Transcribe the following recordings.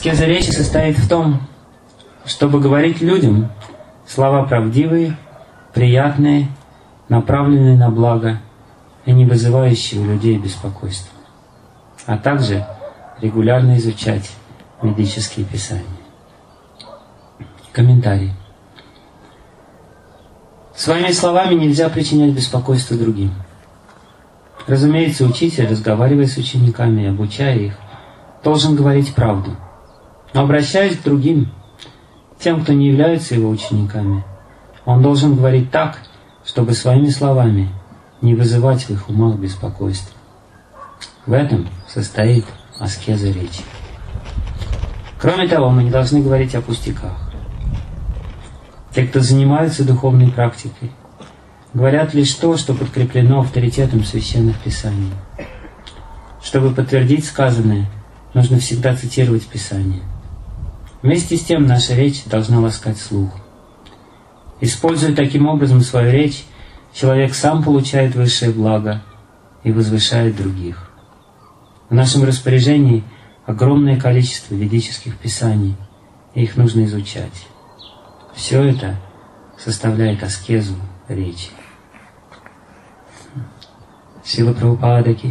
Аскеза речи состоит в том, чтобы говорить людям слова правдивые, приятные, направленные на благо и не вызывающие у людей беспокойства, а также регулярно изучать ведические писания. Комментарий. Своими словами нельзя причинять беспокойство другим. Разумеется, учитель, разговаривая с учениками и обучая их, должен говорить правду. Но обращаясь к другим, тем, кто не является его учениками, он должен говорить так, чтобы своими словами не вызывать в их умах беспокойства. В этом состоит аскеза речи. Кроме того, мы не должны говорить о пустяках. Те, кто занимаются духовной практикой, говорят лишь то, что подкреплено авторитетом священных писаний. Чтобы подтвердить сказанное, нужно всегда цитировать Писание. Вместе с тем наша речь должна ласкать слух. Используя таким образом свою речь, человек сам получает высшее благо и возвышает других. В нашем распоряжении огромное количество ведических писаний, и их нужно изучать. Все это составляет аскезу речи. Шила Прабхупада ки.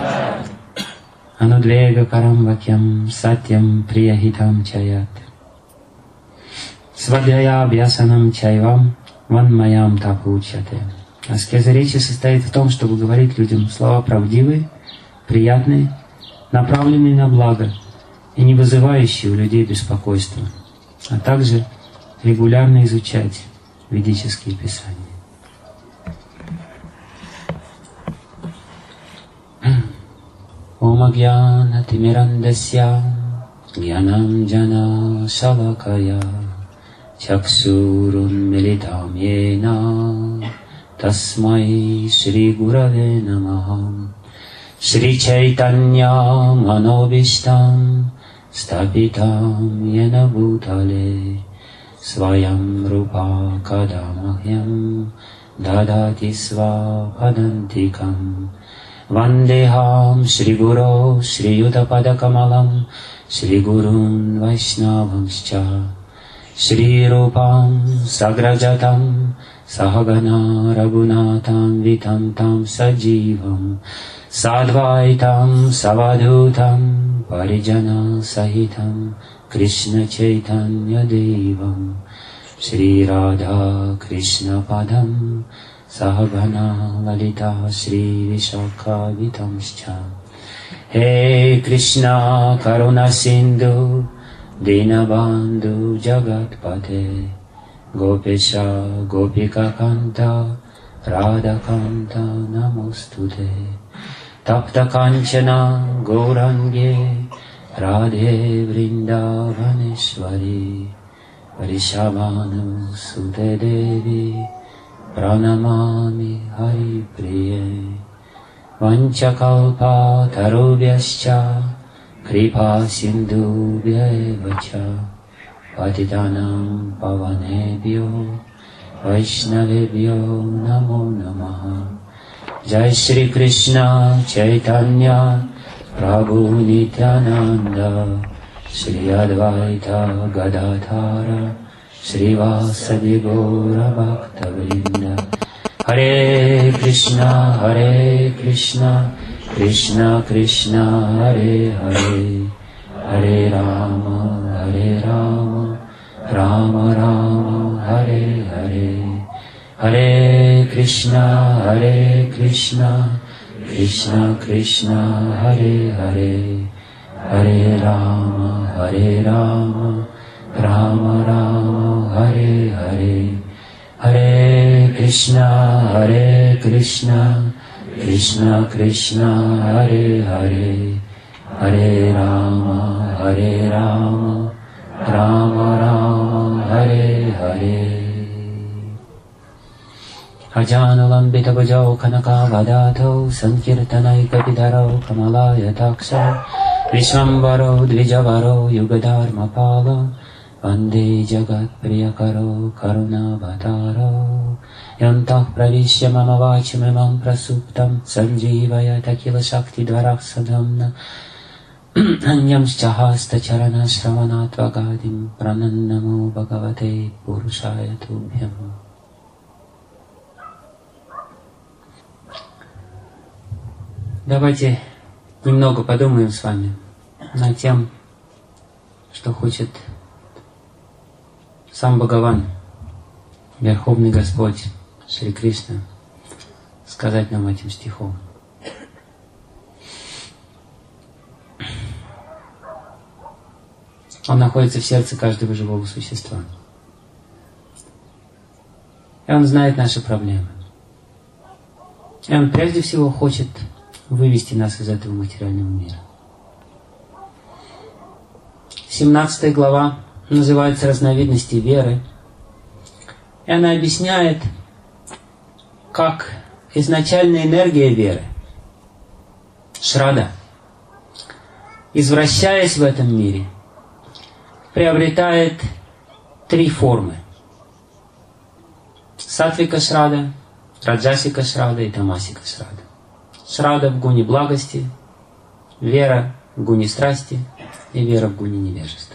Анудвега карам вакьям сатьям приягитам чаят. Свадьяя абьясанам чайвам ванмаям тапучате. Аскеза речи состоит в том, чтобы говорить людям слова правдивые, приятные, направленные на благо и не вызывающие у людей беспокойства, а также регулярно изучать ведические писания. Ом агьяна тимирандасья гьянам джана шалакая чаксурун милитам йена тасмай шри гураве намаха Шри Чайтанья Манобиштам Стапитам Йена Бхутале Сваям Рупа Кадамахьям Дадати Свападантикам Вандехам Шри Гуро Шри Ютапада Камалам Шри Гурун Вайшнавамсча Шри Рупам Саграджатам Сахагана Рагунатам Витантам Садживам Садвайтам Савадхутам Париджана Сахитам Кришна Чайтанья Девам Шри Рада Кришна Падам Сахагана Лалита Шри Вишакха Витамсча Хе Кришна Каруна Синду Динабанду Джагатпате Гопеша Гопика Канта Рада Канта Намостуте Tapta Kanchana Gaurange Radhe Vrindavaneshwari Varishabhanu Sute Devi Pranamami Hari Priye Vanchakalpa Tarubhyascha Kripa Sindhubhyaevacha Patitanam Pavanebhyo Vaishnavebhyo Namo Namaha Jai Shri Krishna Chaitanya Prabhu Nityananda Shri Advaita Gadadhara Shri Vasadi Gaura Bhaktavrinda Hare Krishna Krishna Krishna Hare Hare Hare Rama Rama Rama Hare Hare Hare Krishna Krishna Krishna Hare Hare Hare Rama Rama Rama Hare Hare Hare Krishna Krishna Krishna Hare Hare Hare Rama Rama Rama Hare Hare Ajanulambita Bhajau Kanaka Vadato Sankirtanaika Vidaro Kamalaya Taksha Vishwambaro Dvijavaro Yugadharma Palo Vande Jagat Priyakaro Karuna Bhataro Yantah Pravishya Mama Vachimamam Prasuptam Sanjivaya Takila Shakti Dvaraksadhamna Нямшчахаста чарана шраванатвагадим прананнаму бхагавате пурушая тубхям. Давайте немного подумаем с вами над тем, что хочет сам Бхагаван, Верховный Господь, Шри Кришна, сказать нам этим стихом. Он находится в сердце каждого живого существа. И Он знает наши проблемы. И Он прежде всего хочет вывести нас из этого материального мира. 17 глава называется «Разновидности веры». И она объясняет, как изначальная энергия веры, шрада, извращаясь в этом мире, приобретает 3 формы. Сатвика шрада, раджасика шрада и тамасика шрада. Шрада в гуне благости, вера в гуне страсти и вера в гуне невежества.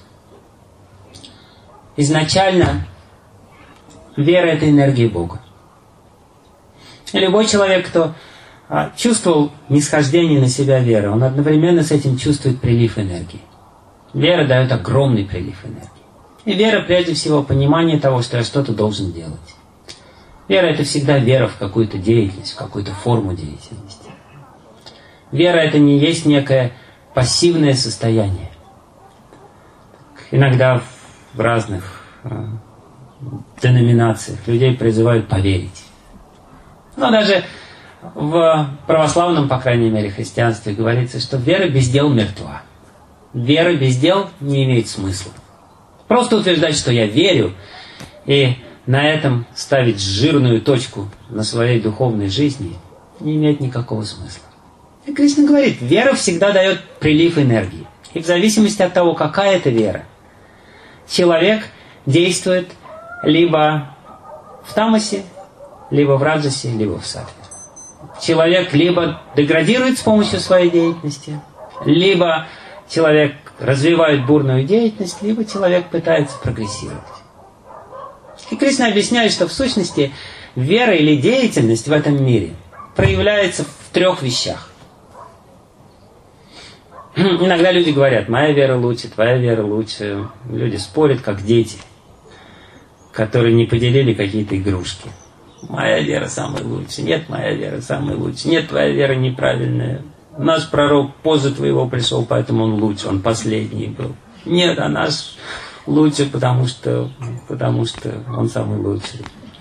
Изначально вера — это энергия Бога. И любой человек, кто чувствовал нисхождение на себя веры, он одновременно с этим чувствует прилив энергии. Вера дает огромный прилив энергии. И вера, прежде всего, понимание того, что я что-то должен делать. Вера — это всегда вера в какую-то деятельность, в какую-то форму деятельности. Вера — это не есть некое пассивное состояние. Иногда в разных деноминациях людей призывают поверить. Но даже в православном, по крайней мере, христианстве говорится, что вера без дел мертва. Вера без дел не имеет смысла. Просто утверждать, что я верю, и на этом ставить жирную точку на своей духовной жизни, не имеет никакого смысла. И Кришна говорит, вера всегда дает прилив энергии. И в зависимости от того, какая это вера, человек действует либо в тамасе, либо в раджасе, либо в саттве. Человек либо деградирует с помощью своей деятельности, либо человек развивает бурную деятельность, либо человек пытается прогрессировать. И Кришна объясняет, что в сущности вера или деятельность в этом мире проявляется в 3 вещах. Иногда люди говорят, моя вера лучше, твоя вера лучше. Люди спорят, как дети, которые не поделили какие-то игрушки. Моя вера самая лучшая. Нет, моя вера самая лучшая. Нет, твоя вера неправильная. Наш пророк позже твоего пришел, поэтому он лучше, он последний был. Нет, а наш лучше, потому что он самый лучший.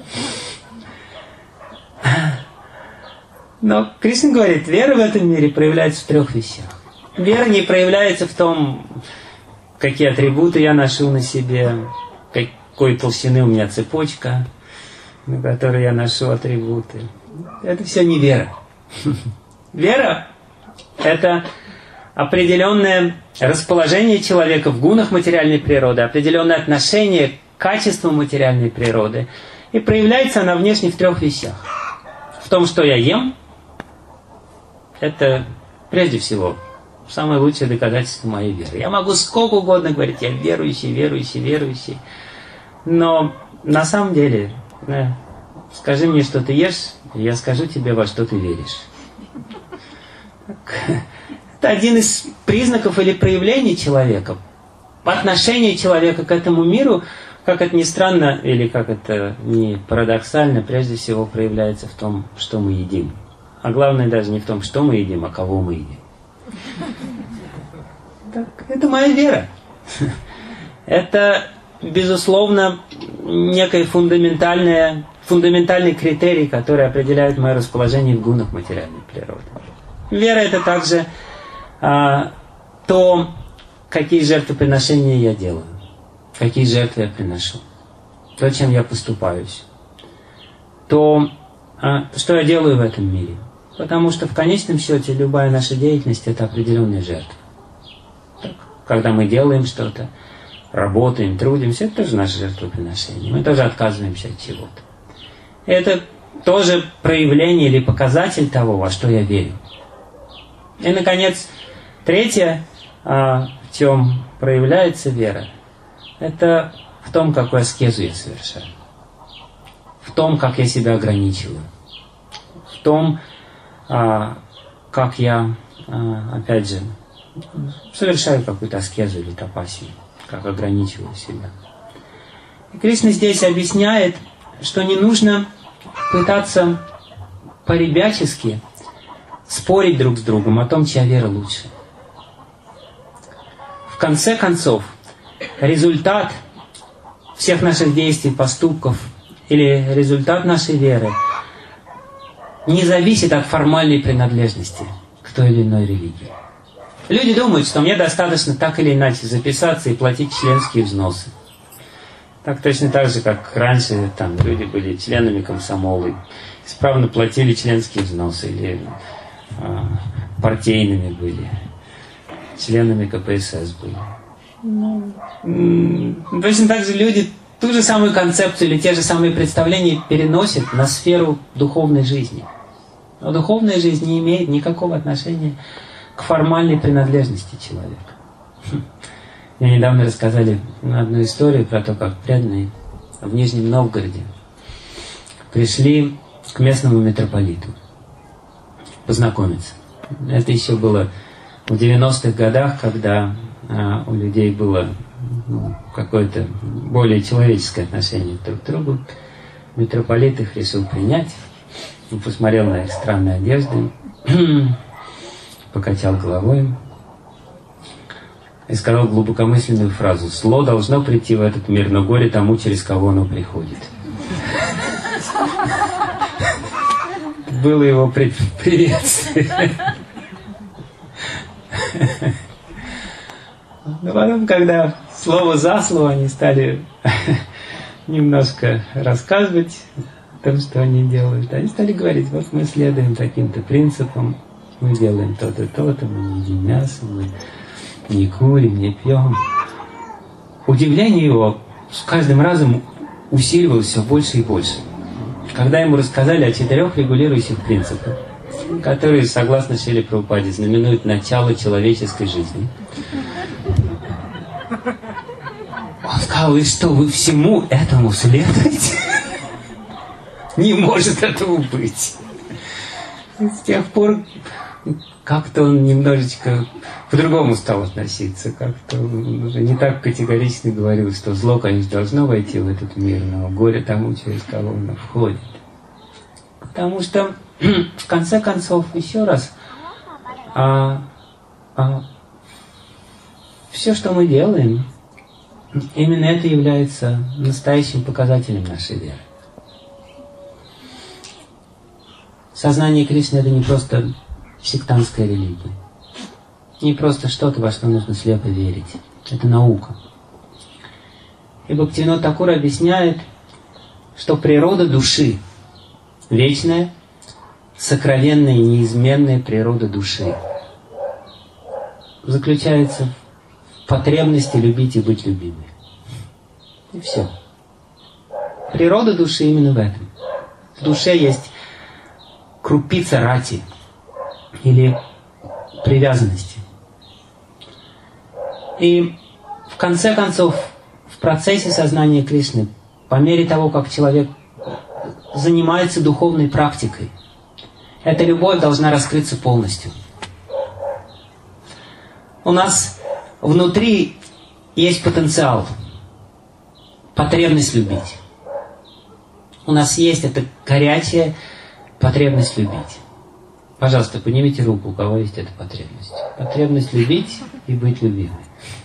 Но Кришна говорит, вера в этом мире проявляется в 3 вещах. Вера не проявляется в том, какие атрибуты я ношу на себе, какой толщины у меня цепочка, на которой я ношу атрибуты. Это все не вера. Вера — это определенное расположение человека в гунах материальной природы, определенное отношение к качеству материальной природы. И проявляется она внешне в 3 вещах. В том, что я ем, это прежде всего самое лучшее доказательство моей веры. Я могу сколько угодно говорить, я верующий, верующий, верующий. Но на самом деле, скажи мне, что ты ешь, и я скажу тебе, во что ты веришь. Это один из признаков или проявлений человека. Отношение человека к этому миру, как это ни странно, или как это ни парадоксально, прежде всего проявляется в том, что мы едим. А главное даже не в том, что мы едим, а кого мы едим. Так, это моя вера. Это, безусловно, некий фундаментальный критерий, который определяет мое расположение в гунах материальной природы. Вера — это также то, какие жертвоприношения я делаю, какие жертвы я приношу, то, чем я поступаюсь, то, что я делаю в этом мире. Потому что в конечном счете любая наша деятельность — это определенная жертва. Так, когда мы делаем что-то, работаем, трудимся, это тоже наше жертвоприношение. Мы тоже отказываемся от чего-то. Это тоже проявление или показатель того, во что я верю. И, наконец, 3 в чем проявляется вера, это в том, какую аскезу я совершаю, в том, как я себя ограничиваю, в том, как я, опять же, совершаю какую-то аскезу или тапасию, как ограничиваю себя. И Кришна здесь объясняет, что не нужно пытаться по-ребячески спорить друг с другом о том, чья вера лучше. В конце концов, результат всех наших действий, поступков или результат нашей веры не зависит от формальной принадлежности к той или иной религии. Люди думают, что мне достаточно так или иначе записаться и платить членские взносы. Так точно так же, как раньше там люди были членами комсомола, исправно платили членские взносы, или партийными были, членами КПСС были. Точно так же люди ту же самую концепцию или те же самые представления переносят на сферу духовной жизни. Но духовная жизнь не имеет никакого отношения к формальной принадлежности человека. Мне недавно рассказали одну историю про то, как преданные в Нижнем Новгороде пришли к местному митрополиту познакомиться. Это еще было в 90-х годах, когда у людей было какое-то более человеческое отношение друг к другу. Митрополит их решил принять. Он посмотрел на их странные одежды, покачал головой и сказал глубокомысленную фразу: «Зло должно прийти в этот мир, но горе тому, через кого оно приходит». Было его приветствие. Но потом, когда слово за слово они стали немножко рассказывать о том, что они делают, они стали говорить: вот мы следуем таким-то принципам, мы делаем то-то, то-то, мы не едим мясо, мы не курим, не пьем. Удивление его с каждым разом усиливалось все больше и больше. Когда ему рассказали о 4 регулирующих принципах, которые, согласно Шриле Прабхупаде, знаменуют начало человеческой жизни, он сказал: и что, вы всему этому следуете? Не может этого быть. И с тех пор как-то он немножечко по-другому стал относиться. Как-то он уже не так категорично говорил, что зло, конечно, должно войти в этот мир, но горе тому, через кого оно входит. Потому что, в конце концов, еще раз, все, что мы делаем, именно это является настоящим показателем нашей веры. Сознание Кришны — это не просто сектантская религия, не просто что-то, во что нужно слепо верить. Это наука. И Бхактивинода Тхакур объясняет, что природа души, вечная, сокровенная и неизменная природа души, заключается в потребности любить и быть любимой. И все. Природа души именно в этом. В душе есть крупица рати или привязанности. И в конце концов, в процессе сознания Кришны, по мере того, как человек занимается духовной практикой, эта любовь должна раскрыться полностью. У нас внутри есть потенциал, потребность любить. У нас есть эта горячая потребность любить. Пожалуйста, поднимите руку, у кого есть эта потребность. Потребность любить и быть любимой.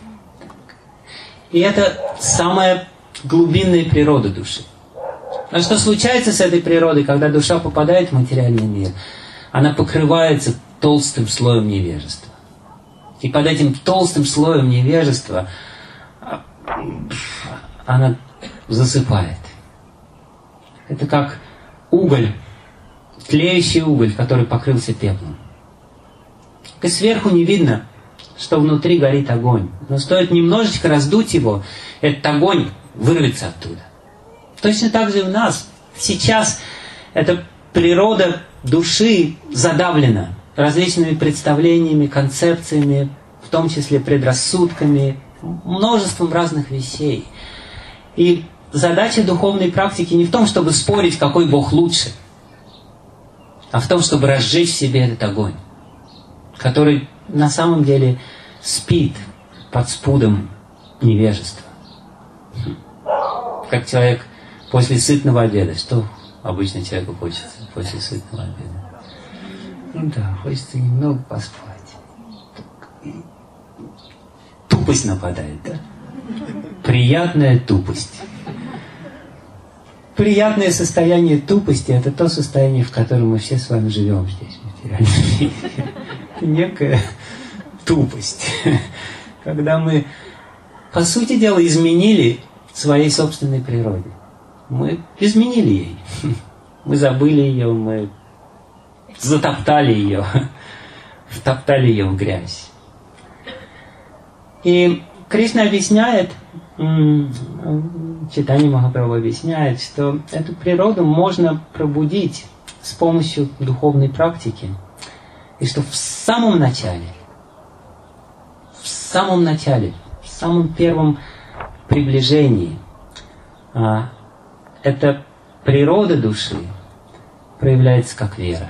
И это самая глубинная природа души. А что случается с этой природой, когда душа попадает в материальный мир? Она покрывается толстым слоем невежества. И под этим толстым слоем невежества она засыпает. Это как уголь, тлеющий уголь, который покрылся пеплом. И сверху не видно, что внутри горит огонь. Но стоит немножечко раздуть его, этот огонь вырвется оттуда. Точно так же и у нас. Сейчас эта природа души задавлена различными представлениями, концепциями, том числе предрассудками, множеством разных вещей. И задача духовной практики не в том, чтобы спорить, какой Бог лучше, а в том, чтобы разжечь в себе этот огонь, который на самом деле спит под спудом невежества. Как человек после сытного обеда. Что обычно человеку хочется после сытного обеда? Ну да, хочется немного поспать. Тупость нападает, да? Приятная тупость. Приятное состояние тупости — это то состояние, в котором мы все с вами живем здесь, в материальном мире. Некая тупость. Когда мы, по сути дела, изменили своей собственной природе. Мы изменили ей. Мы забыли ее, мы затоптали ее, втоптали ее в грязь. И Кришна объясняет, Чайтанья Махапрабху объясняет, что эту природу можно пробудить с помощью духовной практики. И что в самом начале, в самом первом приближении, эта природа души проявляется как вера.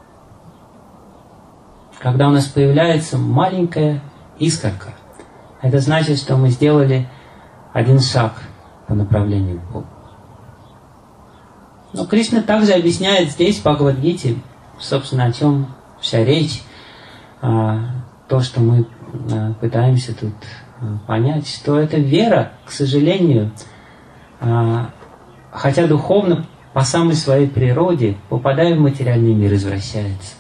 Когда у нас появляется маленькая искорка, это значит, что мы сделали один шаг по направлению к Богу. Но Кришна также объясняет здесь, в Бхагавад-гите, собственно, о чем вся речь, то, что мы пытаемся тут понять, что эта вера, к сожалению, хотя духовно по самой своей природе, попадая в материальный мир, извращается.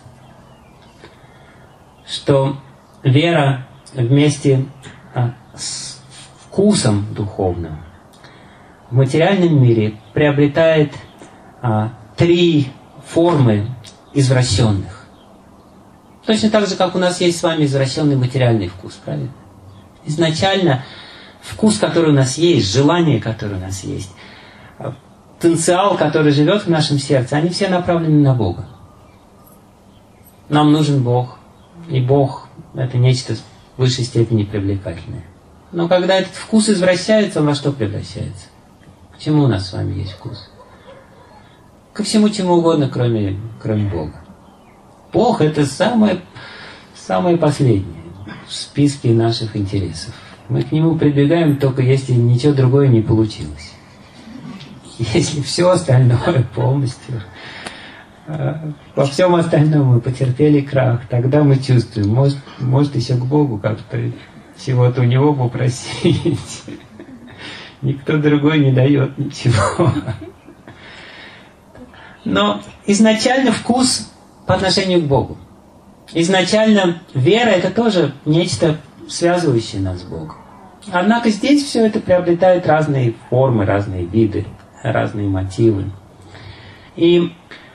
Что вера вместе с вкусом духовным в материальном мире приобретает три формы извращенных. Точно так же, как у нас есть с вами извращенный материальный вкус, правильно? Изначально вкус, который у нас есть, желание, которое у нас есть, потенциал, который живет в нашем сердце, они все направлены на Бога. Нам нужен Бог, и Бог — это нечто в высшей степени привлекательное. Но когда этот вкус извращается, он во что превращается? К чему у нас с вами есть вкус? Ко всему чему угодно, кроме Бога. Бог — это самое последнее в списке наших интересов. Мы к Нему прибегаем только если ничего другое не получилось. Если все остальное полностью, во всем остальном мы потерпели крах, тогда мы чувствуем, может еще к Богу как-то чего-то у Него попросить. Никто другой не дает ничего. Но изначально вкус по отношению к Богу. Изначально вера — это тоже нечто, связывающее нас с Богом. Однако здесь все это приобретает разные формы, разные виды, разные мотивы. И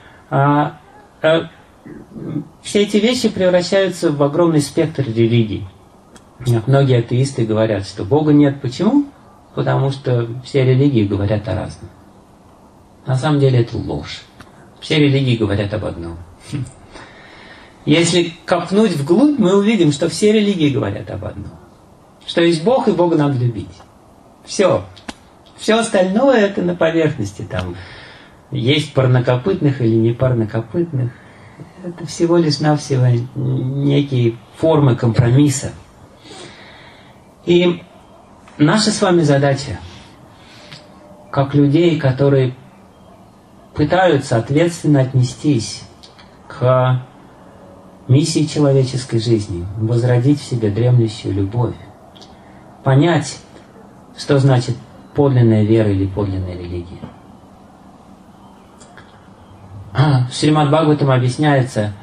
все эти вещи превращаются в огромный спектр религий. Многие атеисты говорят, что Бога нет. Почему? Потому что все религии говорят о разном. На самом деле это ложь. Все религии говорят об одном. Если копнуть вглубь, мы увидим, что все религии говорят об одном. Что есть Бог, и Бога надо любить. Все. Все остальное это на поверхности. Там есть парнокопытных или не парнокопытных. Это всего лишь навсего некие формы компромисса. И наша с вами задача, как людей, которые пытаются ответственно отнестись к миссии человеческой жизни, возродить в себе дремлющую любовь, понять, что значит подлинная вера или подлинная религия. В Шримад Бхагаватам объясняется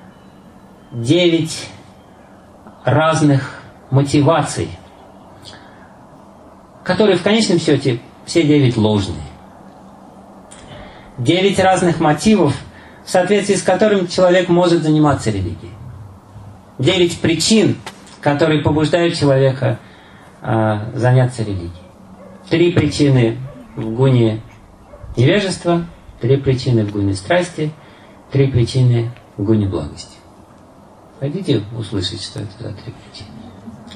9 разных мотиваций, которые в конечном счете все 9 ложные. 9 разных мотивов, в соответствии с которыми человек может заниматься религией. 9 причин, которые побуждают человека заняться религией. 3 причины в гуне невежества, 3 причины в гуне страсти, 3 причины в гуне благости. Хотите услышать, что это за 3 причины?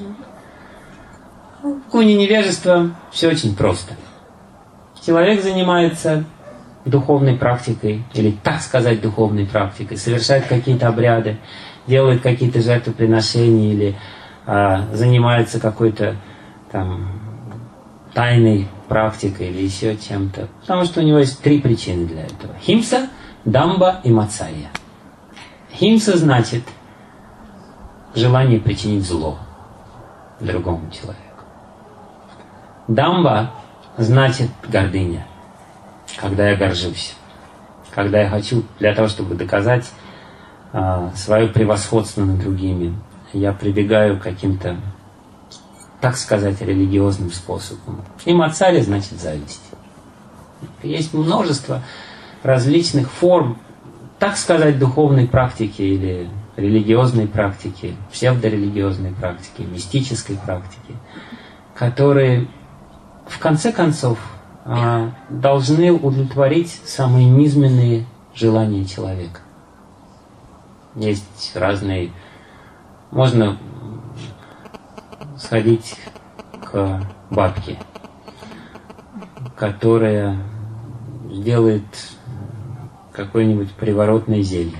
куни невежества все очень просто. Человек занимается духовной практикой, или так сказать духовной практикой, совершает какие-то обряды, делает какие-то жертвоприношения или занимается какой-то там тайной практикой или еще чем-то. Потому что у него есть 3 причины для этого. Химса, дамба и мацарья. Химса значит желание причинить зло другому человеку. Дамба значит гордыня, когда я горжусь, когда я хочу для того, чтобы доказать свое превосходство над другими, я прибегаю к каким-то, так сказать, религиозным способом. И мацарья значит зависть. Есть множество различных форм, так сказать, духовной практики или религиозной практики, псевдорелигиозной практики, мистической практики, которые в конце концов должны удовлетворить самые низменные желания человека. Есть разные... Можно сходить к бабке, которая сделает какое-нибудь приворотное зелье.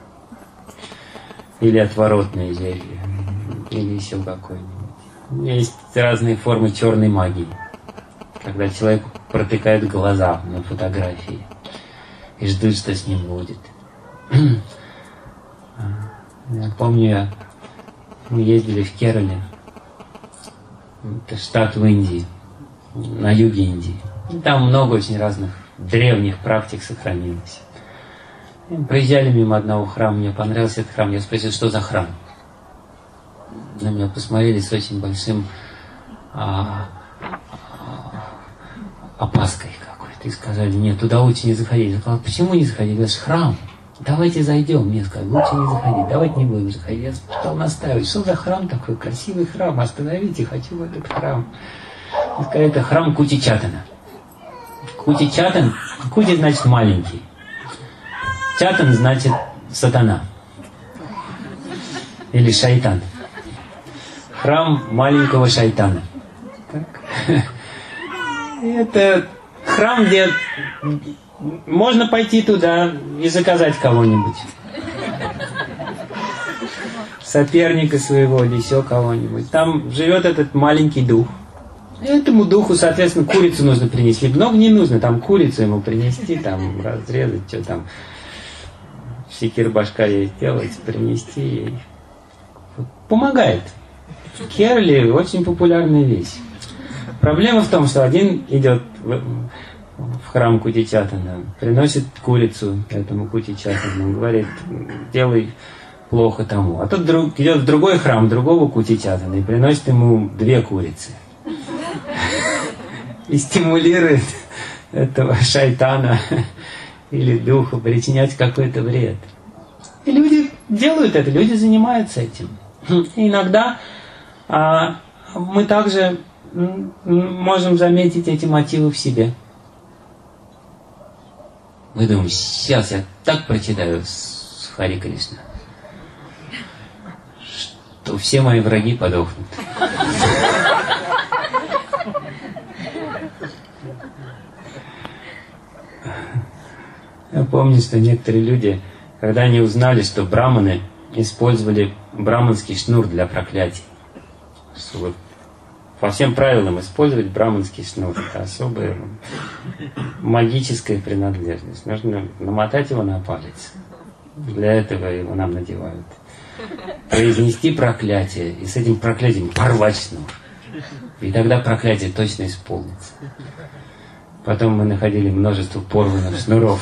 Или отворотное зелье. Или еще какое-нибудь. Есть разные формы черной магии. Когда человек протыкает глаза на фотографии и ждут, что с ним будет. Я помню, мы ездили в Керале, это штат в Индии, на юге Индии. И там много очень разных древних практик сохранилось. И проезжали мимо одного храма, мне понравился этот храм, я спросил, что за храм. На меня посмотрели с очень большим опаской какой-то и сказали, нет, туда лучше не заходить. Я сказал, почему не заходить? Это же храм. Давайте зайдем. Мне сказали, лучше не заходить, давайте не будем заходить. Я стал настаивать, что за храм такой, красивый храм, остановите, хочу в этот храм. И сказали, это храм Кути-Чатана. Кути-Чатан, Кути значит маленький. Чатан значит сатана. Или шайтан. Храм маленького шайтана. Так. Это храм, где можно пойти туда и заказать кого-нибудь. Соперника своего или еще кого-нибудь. Там живет этот маленький дух. И этому духу, соответственно, курицу нужно принести. Много не нужно, там курицу ему принести, там разрезать, что там. Секир башка ей сделать, принести ей. Помогает. В Керале очень популярная вещь. Проблема в том, что один идет в храм Кути-Чатана, приносит курицу этому Кути-Чатану, говорит, делай плохо тому. А тот идет в другой храм другого Кути-Чатана и приносит ему 2 курицы. И стимулирует этого шайтана или духа причинять какой-то вред. И люди делают это, люди занимаются этим. И иногда мы также можем заметить эти мотивы в себе. Мы думаем, сейчас я так прочитаю с Хари Кришна, что все мои враги подохнут. Я помню, что некоторые люди, когда они узнали, что браманы использовали браманский шнур для проклятий, чтобы по всем правилам использовать браманский шнур, это особая магическая принадлежность. Нужно намотать его на палец. Для этого его нам надевают. Произнести проклятие и с этим проклятием порвать шнур. И тогда проклятие точно исполнится. Потом мы находили множество порванных шнуров.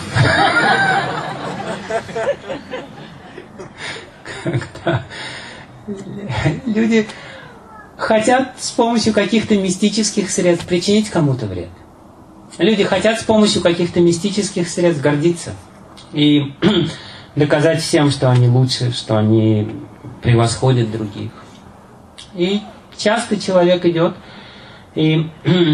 Когда люди хотят с помощью каких-то мистических средств причинить кому-то вред. Люди хотят с помощью каких-то мистических средств гордиться и доказать всем, что они лучше, что они превосходят других. И часто человек идет и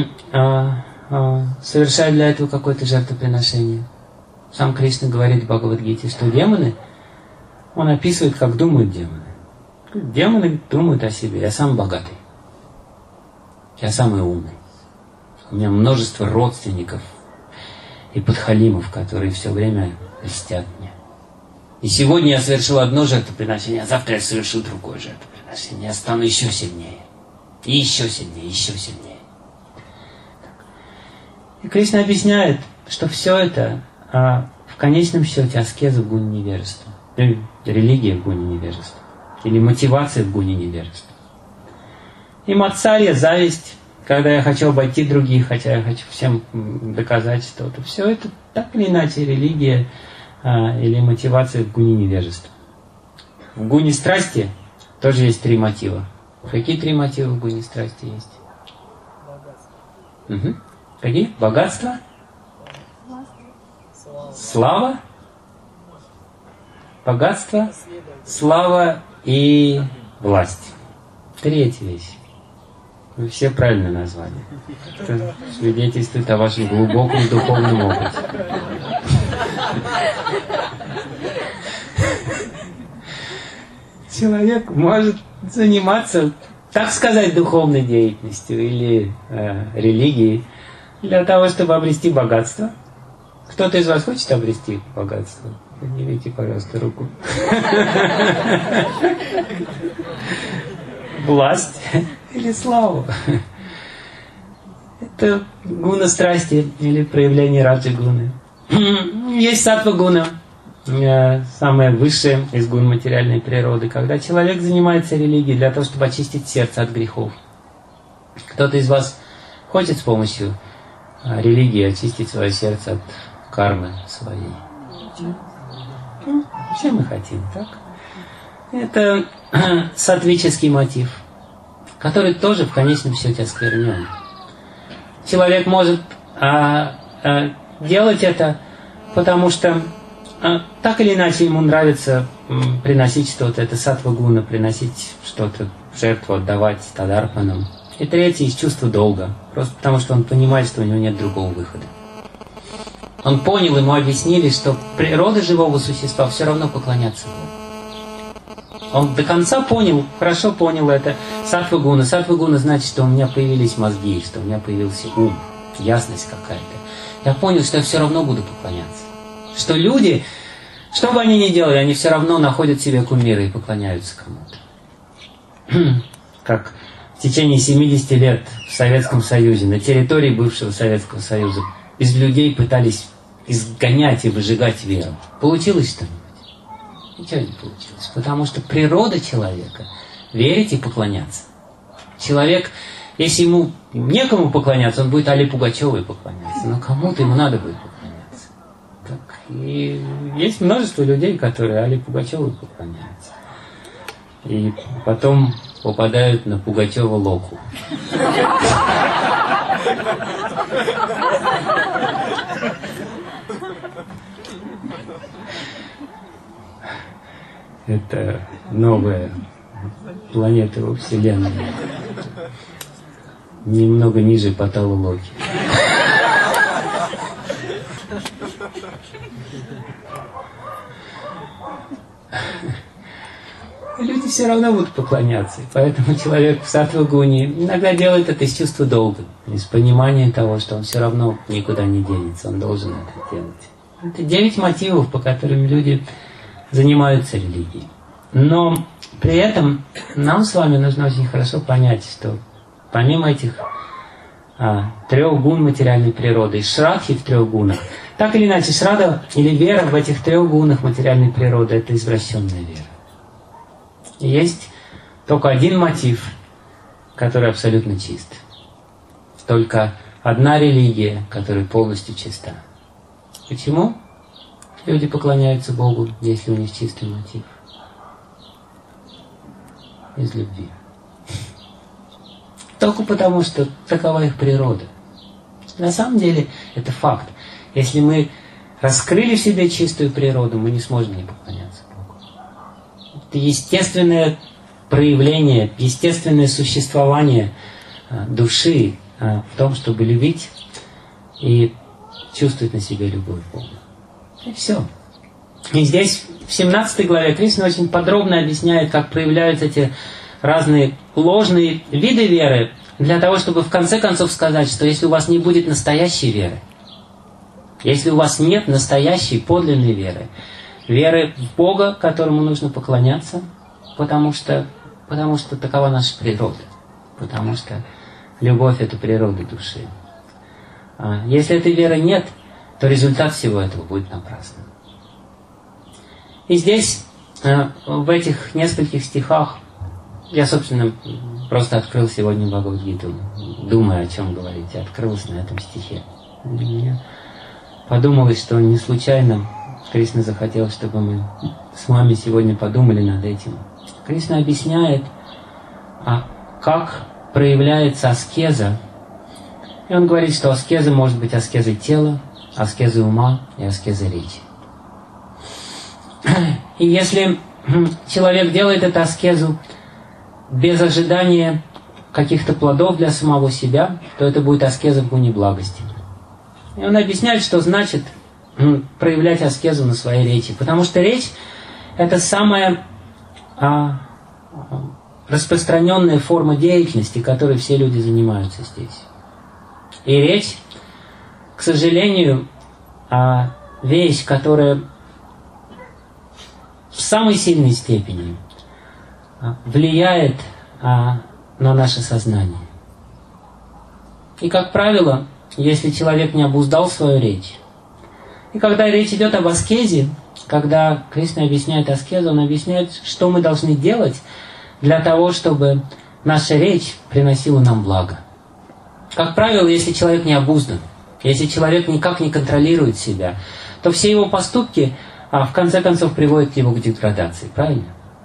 совершает для этого какое-то жертвоприношение. Сам Кришна говорит в Бхагавад-гите, что демоны, он описывает, как думают демоны. Демоны думают о себе, я сам богатый. Я самый умный. У меня множество родственников и подхалимов, которые все время льстят мне. И сегодня я совершил одно жертвоприношение, а завтра я совершу другое жертвоприношение. Я стану еще сильнее. И еще сильнее, еще сильнее. И Кришна объясняет, что все это в конечном счете аскеза в гуне невежества. Религия в гуне невежества. Или мотивация в гуне невежества. И матсарья, зависть, когда я хочу обойти других, хотя я хочу всем доказать что-то. Все это так или иначе религия или мотивация в гуне невежества. В гуне страсти тоже есть 3 мотива. Какие 3 мотива в гуне страсти есть? Угу. Какие? Богатство? Слава? Богатство? Слава и власть. 3 вещи. Вы все правильно назвали. Это свидетельствует о вашем глубоком духовном опыте. Человек может заниматься, так сказать, духовной деятельностью или религией для того, чтобы обрести богатство. Кто-то из вас хочет обрести богатство? Поднимите, пожалуйста, руку. Власть или славу. Это гуна страсти или проявление раджи гуны. Есть саттва гуна, самое высшее из гун материальной природы, когда человек занимается религией для того, чтобы очистить сердце от грехов. Кто-то из вас хочет с помощью религии очистить свое сердце от кармы своей? Все мы хотим, так? Это саттвический мотив, который тоже в конечном счете осквернен. Человек может делать это, потому что так или иначе ему нравится приносить что-то, это саттва-гуна, приносить что-то в жертву, отдавать тадарпанам. И 3 из чувства долга, просто потому что он понимает, что у него нет другого выхода. Он понял, ему объяснили, что природа живого существа все равно поклоняться Богу. Он до конца понял, хорошо понял это. Саттва-гуна. Саттва-гуна значит, что у меня появились мозги, что у меня появился ум, ясность какая-то. Я понял, что я все равно буду поклоняться. Что люди, что бы они ни делали, они все равно находят себе кумира и поклоняются кому-то. Как в течение 70 лет в Советском Союзе, на территории бывшего Советского Союза, из людей пытались изгонять и выжигать веру. Получилось что-нибудь? Ничего не получилось. Потому что природа человека — верить и поклоняться. Человек, если ему некому поклоняться, он будет Алле Пугачевой поклоняться. Но кому-то ему надо будет поклоняться. Так. И есть множество людей, которые Алле Пугачевой поклоняются. И потом попадают на Пугачева Локу. Это новая планета во Вселенной. Немного ниже Патала Локи. Люди все равно будут поклоняться. Поэтому человек в саттва-гуне иногда делает это из чувства долга, из понимания того, что он все равно никуда не денется, он должен это делать. Это 9 мотивов, по которым люди занимаются религией. Но при этом нам с вами нужно очень хорошо понять, что помимо этих 3 гун материальной природы, и шрадхи в 3 гунах, так или иначе, шрада или вера в этих 3 гунах материальной природы — это извращенная вера. И есть только один мотив, который абсолютно чист. Только одна религия, которая полностью чиста. Почему люди поклоняются Богу, если у них чистый мотив? Из любви. Только потому, что такова их природа. На самом деле это факт. Если мы раскрыли в себе чистую природу, мы не сможем не поклоняться Богу. Это естественное проявление, естественное существование души в том, чтобы любить и чувствовать на себе любовь Бога. И все. И здесь, в 17 главе, Кришна очень подробно объясняет, как проявляются эти разные ложные виды веры, для того, чтобы в конце концов сказать, что если у вас не будет настоящей веры, если у вас нет настоящей подлинной веры, веры в Бога, которому нужно поклоняться, потому что такова наша природа, потому что любовь – это природа души. Если этой веры нет, то результат всего этого будет напрасным. И здесь, в этих нескольких стихах, я, собственно, просто открыл сегодня Бхагавад-гиту, думая, о чем говорить, и открылся на этом стихе. Мне подумалось, что не случайно Кришна захотел, чтобы мы с вами сегодня подумали над этим. Кришна объясняет, как проявляется аскеза. И он говорит, что аскеза может быть аскезой тела, аскезой ума и аскезой речи. И если человек делает эту аскезу без ожидания каких-то плодов для самого себя, то это будет аскеза в гуне благости. И он объясняет, что значит проявлять аскезу на своей речи. Потому что речь – это самая распространенная форма деятельности, которой все люди занимаются здесь. И речь, к сожалению, вещь, которая в самой сильной степени влияет на наше сознание. И, как правило, если человек не обуздал свою речь, и когда речь идет об аскезе, когда Кришна объясняет аскезу, он объясняет, что мы должны делать для того, чтобы наша речь приносила нам благо. Как правило, если человек не обуздан, если человек никак не контролирует себя, то все его поступки в конце концов приводят его к деградации. Правильно?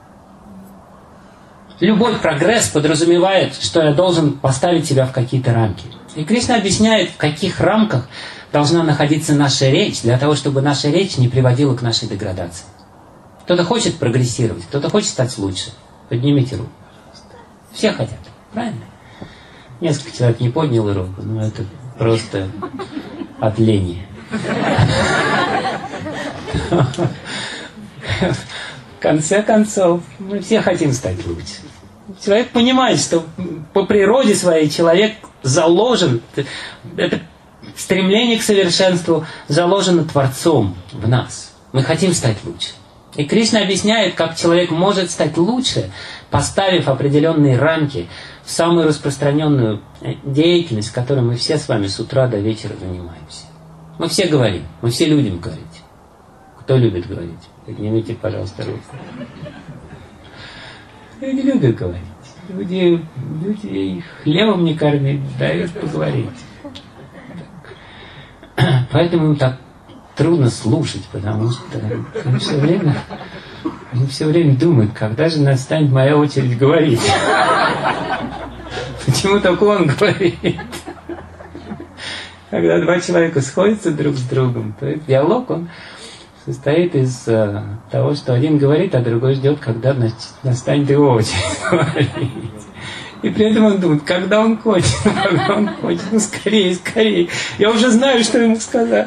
Любой прогресс подразумевает, что я должен поставить себя в какие-то рамки. И Кришна объясняет, в каких рамках должна находиться наша речь, для того, чтобы наша речь не приводила к нашей деградации. Кто-то хочет прогрессировать, кто-то хочет стать лучше. Поднимите руку. Все хотят. Правильно? Несколько человек не подняли руку, но это просто от лени. В конце концов, мы все хотим стать лучше. Человек понимает, что по природе своей человек заложен, это стремление к совершенству заложено Творцом в нас. Мы хотим стать лучше. И Кришна объясняет, как человек может стать лучше, поставив определенные рамки в самую распространенную деятельность, которой мы все с вами с утра до вечера занимаемся. Мы все говорим, мы все любим говорить. Кто любит говорить? Поднимите, пожалуйста, руку. Люди любят говорить. Люди их хлебом не кормят, дают поговорить. Поэтому им так трудно слушать, потому что они все время думают, когда же настанет моя очередь говорить. Почему только он говорит? Когда два человека сходятся друг с другом, то этот диалог, он состоит из того, что один говорит, а другой ждет, когда настанет его очередь говорить. И при этом он думает, когда он кончит, ну скорее, скорее. Я уже знаю, что ему сказать.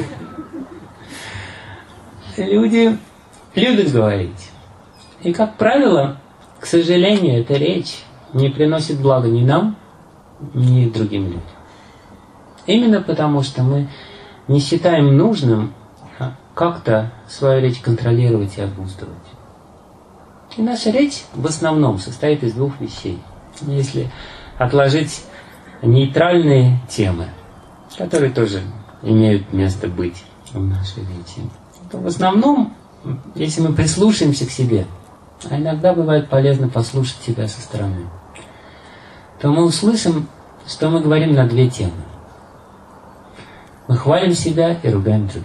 Люди любят говорить. И, как правило, к сожалению, эта речь не приносит блага ни нам, ни другим людям. Именно потому, что мы не считаем нужным как-то свою речь контролировать и обуздывать. И наша речь в основном состоит из двух вещей. Если отложить нейтральные темы, которые тоже имеют место быть в нашей речи, то в основном, если мы прислушаемся к себе, а иногда бывает полезно послушать себя со стороны, то мы услышим, что мы говорим на две темы. Мы хвалим себя и ругаем других.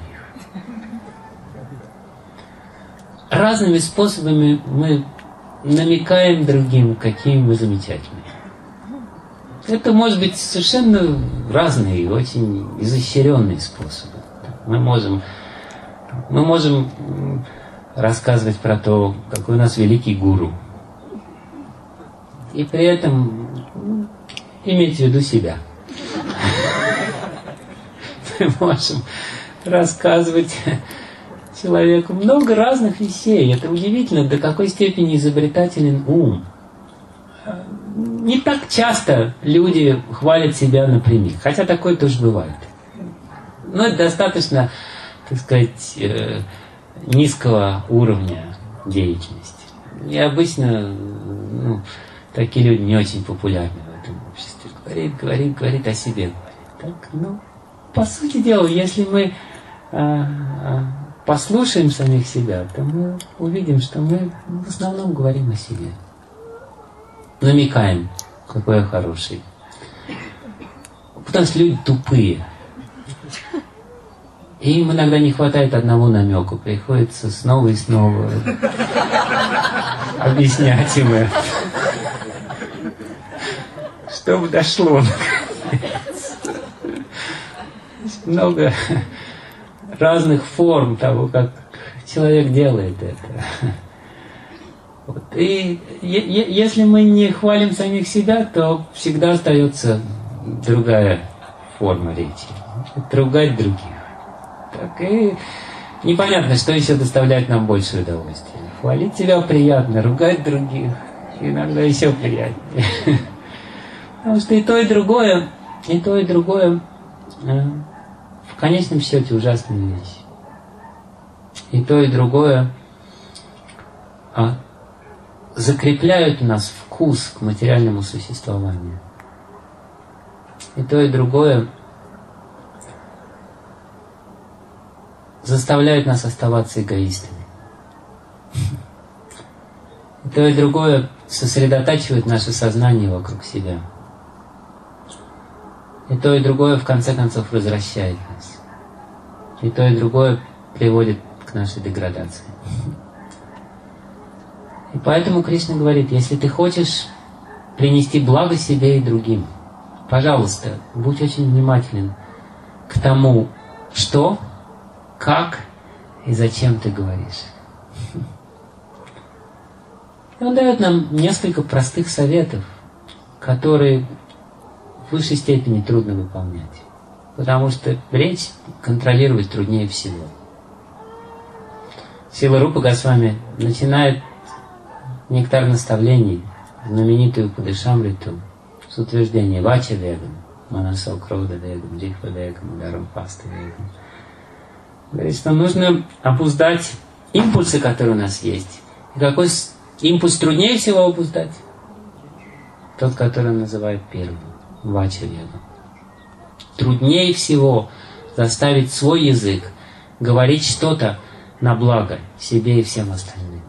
Разными способами мы намекаем другим, какие мы замечательные. Это может быть совершенно разные и очень изощренные способы. Мы можем рассказывать про то, какой у нас великий гуру. И при этом иметь в виду себя. Мы можем рассказывать человеку много разных вещей. Это удивительно, до какой степени изобретателен ум. не так часто люди хвалят себя напрямик, хотя такое тоже бывает. Но это достаточно, так сказать, низкого уровня деятельности. И обычно такие люди не очень популярны в этом обществе. Говорит о себе. Так, по сути дела, если мы послушаем самих себя, то мы увидим, что мы в основном говорим о себе. Намекаем, какой я хороший. Потому что люди тупые. И им иногда не хватает одного намека. Приходится снова и снова объяснять им это. Чтобы дошло. Много разных форм того, как человек делает это. Вот. И если мы не хвалим самих себя, то всегда остается другая форма речи. Это ругать других. Так, и непонятно, что еще доставляет нам больше удовольствия. Хвалить себя приятно, ругать других иногда еще приятнее. Потому что и то, и другое в конечном счете ужасная вещь. И то, и другое закрепляют у нас вкус к материальному существованию. И то, и другое заставляют нас оставаться эгоистами. И то, и другое сосредотачивает наше сознание вокруг себя. И то, и другое в конце концов возвращает нас. И то, и другое приводит к нашей деградации. И поэтому Кришна говорит, если ты хочешь принести благо себе и другим, пожалуйста, будь очень внимателен к тому, что, как и зачем ты говоришь. И он дает нам несколько простых советов, которые в высшей степени трудно выполнять. Потому что речь контролировать труднее всего. Шрила Рупа Госвами начинает нектар наставлений, знаменитую Упадешамриту, с утверждения Вача Вегам, Манасо Крода Вегам, Джихва Вегам, Ударам Паста Вегам. Говорит, что нужно обуздать импульсы, которые у нас есть. И какой импульс труднее всего обуздать? Тот, который он называет первым, Вача Вегам. Труднее всего заставить свой язык говорить что-то на благо себе и всем остальным.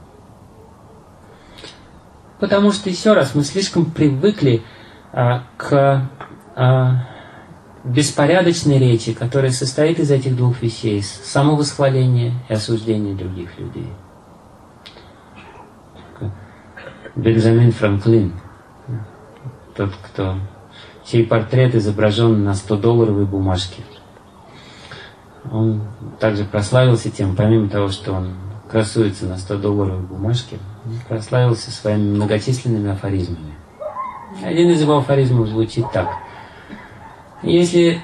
Потому что, еще раз, мы слишком привыкли к беспорядочной речи, которая состоит из этих двух вещей: самовосхваления и осуждения других людей. Бенджамин Франклин, тот, чей портрет изображен на 100-долларовой бумажке. Он также прославился тем, помимо того, что он красуется на 100-долларовой бумажке, он прославился своими многочисленными афоризмами. Один из его афоризмов звучит так: если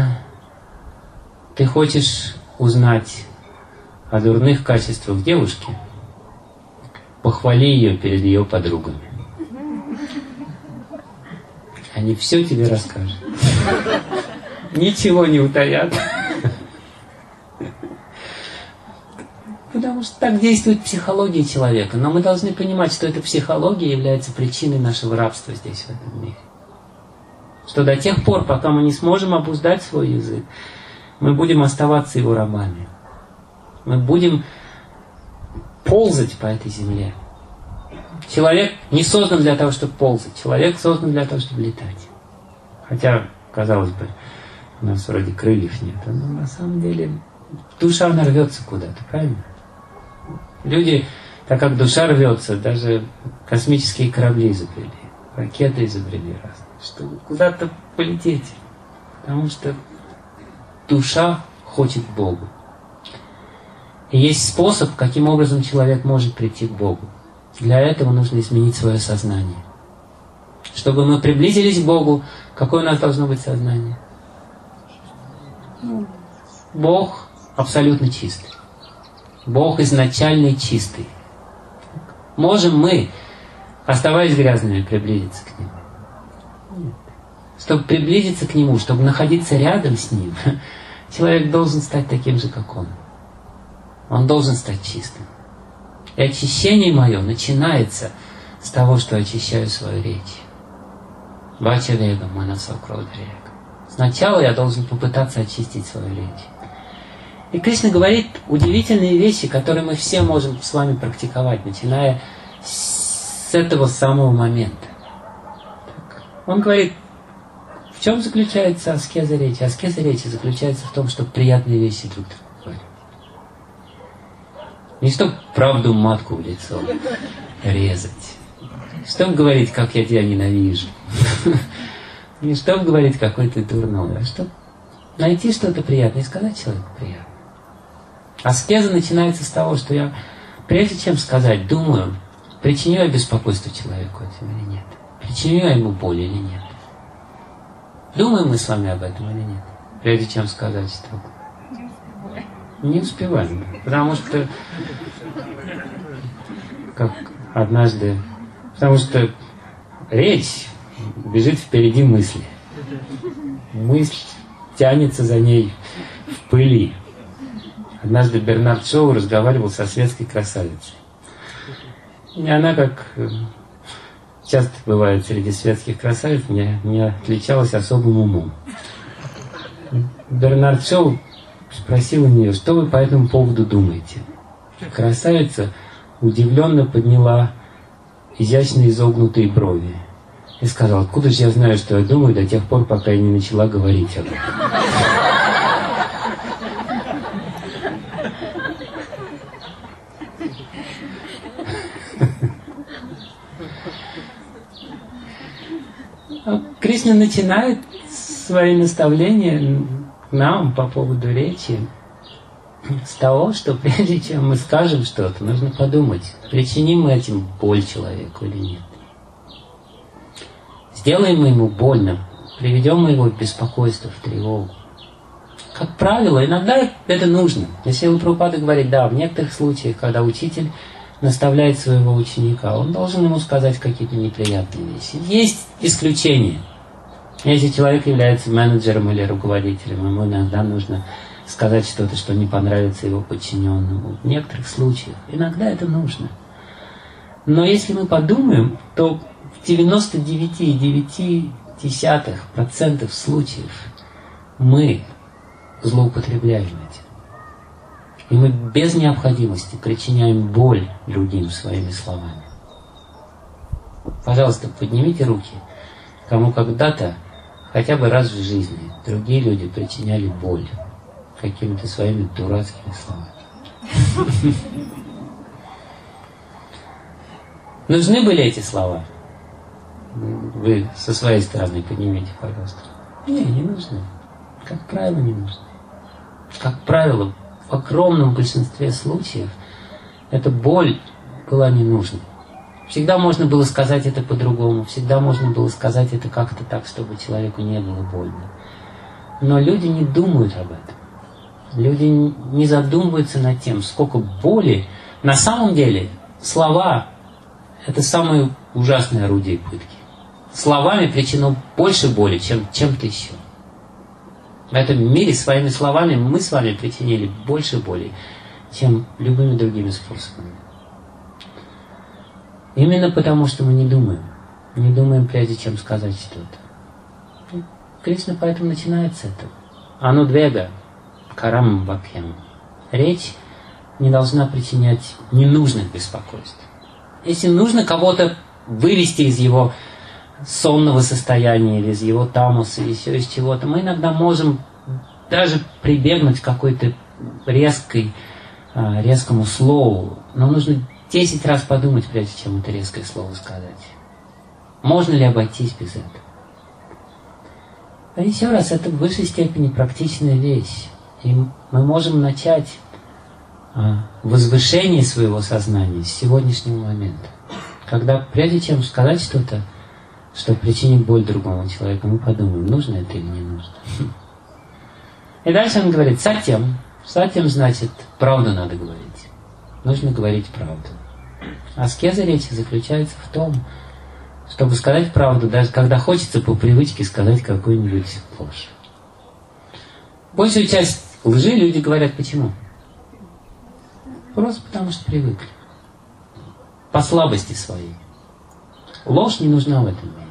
ты хочешь узнать о дурных качествах девушки, похвали ее перед ее подругами. Они все тебе расскажут. Ничего не утаят. Потому что так действует психология человека. Но мы должны понимать, что эта психология является причиной нашего рабства здесь, в этом мире. Что до тех пор, пока мы не сможем обуздать свой язык, мы будем оставаться его рабами. Мы будем ползать по этой земле. Человек не создан для того, чтобы ползать. Человек создан для того, чтобы летать. Хотя, казалось бы, у нас вроде крыльев нет. Но на самом деле душа, она рвется куда-то, правильно? Люди, так как душа рвется, даже космические корабли изобрели, ракеты изобрели разные, чтобы куда-то полететь. Потому что душа хочет к Богу. И есть способ, каким образом человек может прийти к Богу. Для этого нужно изменить свое сознание. Чтобы мы приблизились к Богу, какое у нас должно быть сознание? Бог абсолютно чистый. Бог изначально чистый. Можем мы, оставаясь грязными, приблизиться к Нему? Нет. Чтобы приблизиться к Нему, чтобы находиться рядом с Ним, человек должен стать таким же, как Он. Он должен стать чистым. И очищение мое начинается с того, что очищаю свою речь. Вача вега, манаса кродха вега. Сначала я должен попытаться очистить свою речь. И Кришна говорит удивительные вещи, которые мы все можем с вами практиковать, начиная с этого самого момента. Он говорит, в чем заключается аскеза речи? Аскеза речи заключается в том, чтобы приятные вещи друг другу говорить. Не чтобы правду матку в лицо резать. Чтобы говорить, как я тебя ненавижу. Не чтобы говорить, какой ты дурной, а чтобы найти что-то приятное и сказать человеку приятное. Аскеза начинается с того, что я, прежде чем сказать, думаю, причиню я беспокойство человеку этим или нет. Причиню я ему боль или нет. Думаем мы с вами об этом или нет? Прежде чем сказать что-то. Не успеваем. Потому что, как однажды, потому что речь бежит впереди мысли. Мысль тянется за ней в пыли. Однажды Бернард Шоу разговаривал со светской красавицей. И она, как часто бывает среди светских красавиц, не отличалась особым умом. Бернард Шоу спросил у нее, что вы по этому поводу думаете? Красавица удивленно подняла изящно изогнутые брови и сказала, откуда же я знаю, что я думаю, до тех пор, пока я не начала говорить об этом. Кришна начинает свои наставления нам по поводу речи с того, что прежде чем мы скажем что-то, нужно подумать, причиним мы этим боль человеку или нет. Сделаем мы ему больно, приведем мы его в беспокойство, в тревогу. Как правило, иногда это нужно. Если Прабхупада говорит, да, в некоторых случаях, когда учитель наставляет своего ученика, он должен ему сказать какие-то неприятные вещи. Есть исключения. Если человек является менеджером или руководителем, ему иногда нужно сказать что-то, что не понравится его подчиненному. В некоторых случаях иногда это нужно. Но если мы подумаем, то в 99,9% случаев мы злоупотребляем этим. И мы без необходимости причиняем боль другим своими словами. Пожалуйста, поднимите руки, кому когда-то, хотя бы раз в жизни, другие люди причиняли боль какими-то своими дурацкими словами. Нужны были эти слова? Вы со своей стороны поднимите, пожалуйста. Не нужны. Как правило, не нужны. Как правило, в огромном большинстве случаев эта боль была не нужна. Всегда можно было сказать это по-другому, всегда можно было сказать это как-то так, чтобы человеку не было больно. Но люди не думают об этом. Люди не задумываются над тем, сколько боли. На самом деле слова – это самое ужасное орудие пытки. Словами причинено больше боли, чем чем-то еще. В этом мире своими словами мы с вами причинили больше боли, чем любыми другими способами. Именно потому, что мы не думаем. Не думаем, прежде чем сказать что-то. Кришна поэтому начинает с этого. Анудвега, карам бхакьям. Речь не должна причинять ненужных беспокойств. Если нужно кого-то вывести из его сонного состояния, или из его тамуса, или еще из чего-то, мы иногда можем даже прибегнуть к какой-то резкому слову, но нужно 10 раз подумать, прежде чем это резкое слово сказать. Можно ли обойтись без этого? А еще раз, это в высшей степени практичная вещь. И мы можем начать возвышение своего сознания с сегодняшнего момента. Когда прежде чем сказать что-то, что причинит боль другому человеку, мы подумаем, нужно это или не нужно. И дальше он говорит, сатьям. Сатьям значит, правду надо говорить. Нужно говорить правду. Аскеза речи заключается в том, чтобы сказать правду, даже когда хочется по привычке сказать какую-нибудь ложь. Большую часть лжи люди говорят почему? Просто потому что привыкли. По слабости своей. Ложь не нужна в этом мире.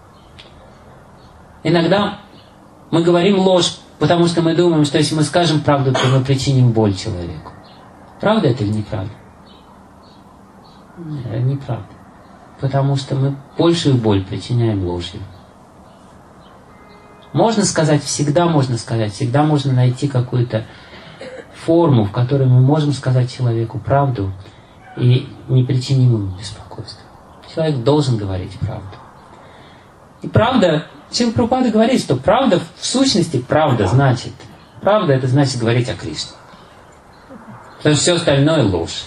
Иногда мы говорим ложь, потому что мы думаем, что если мы скажем правду, то мы причиним боль человеку. Правда это или неправда? Нет, это неправда. Потому что мы большую боль причиняем ложью. Можно сказать, всегда можно найти какую-то форму, в которой мы можем сказать человеку правду и не причиним ему беспокойства. Человек должен говорить правду. И правда, Шрила Прабхупада говорит, что правда, в сущности, правда это значит говорить о Кришне. Потому что все остальное ложь.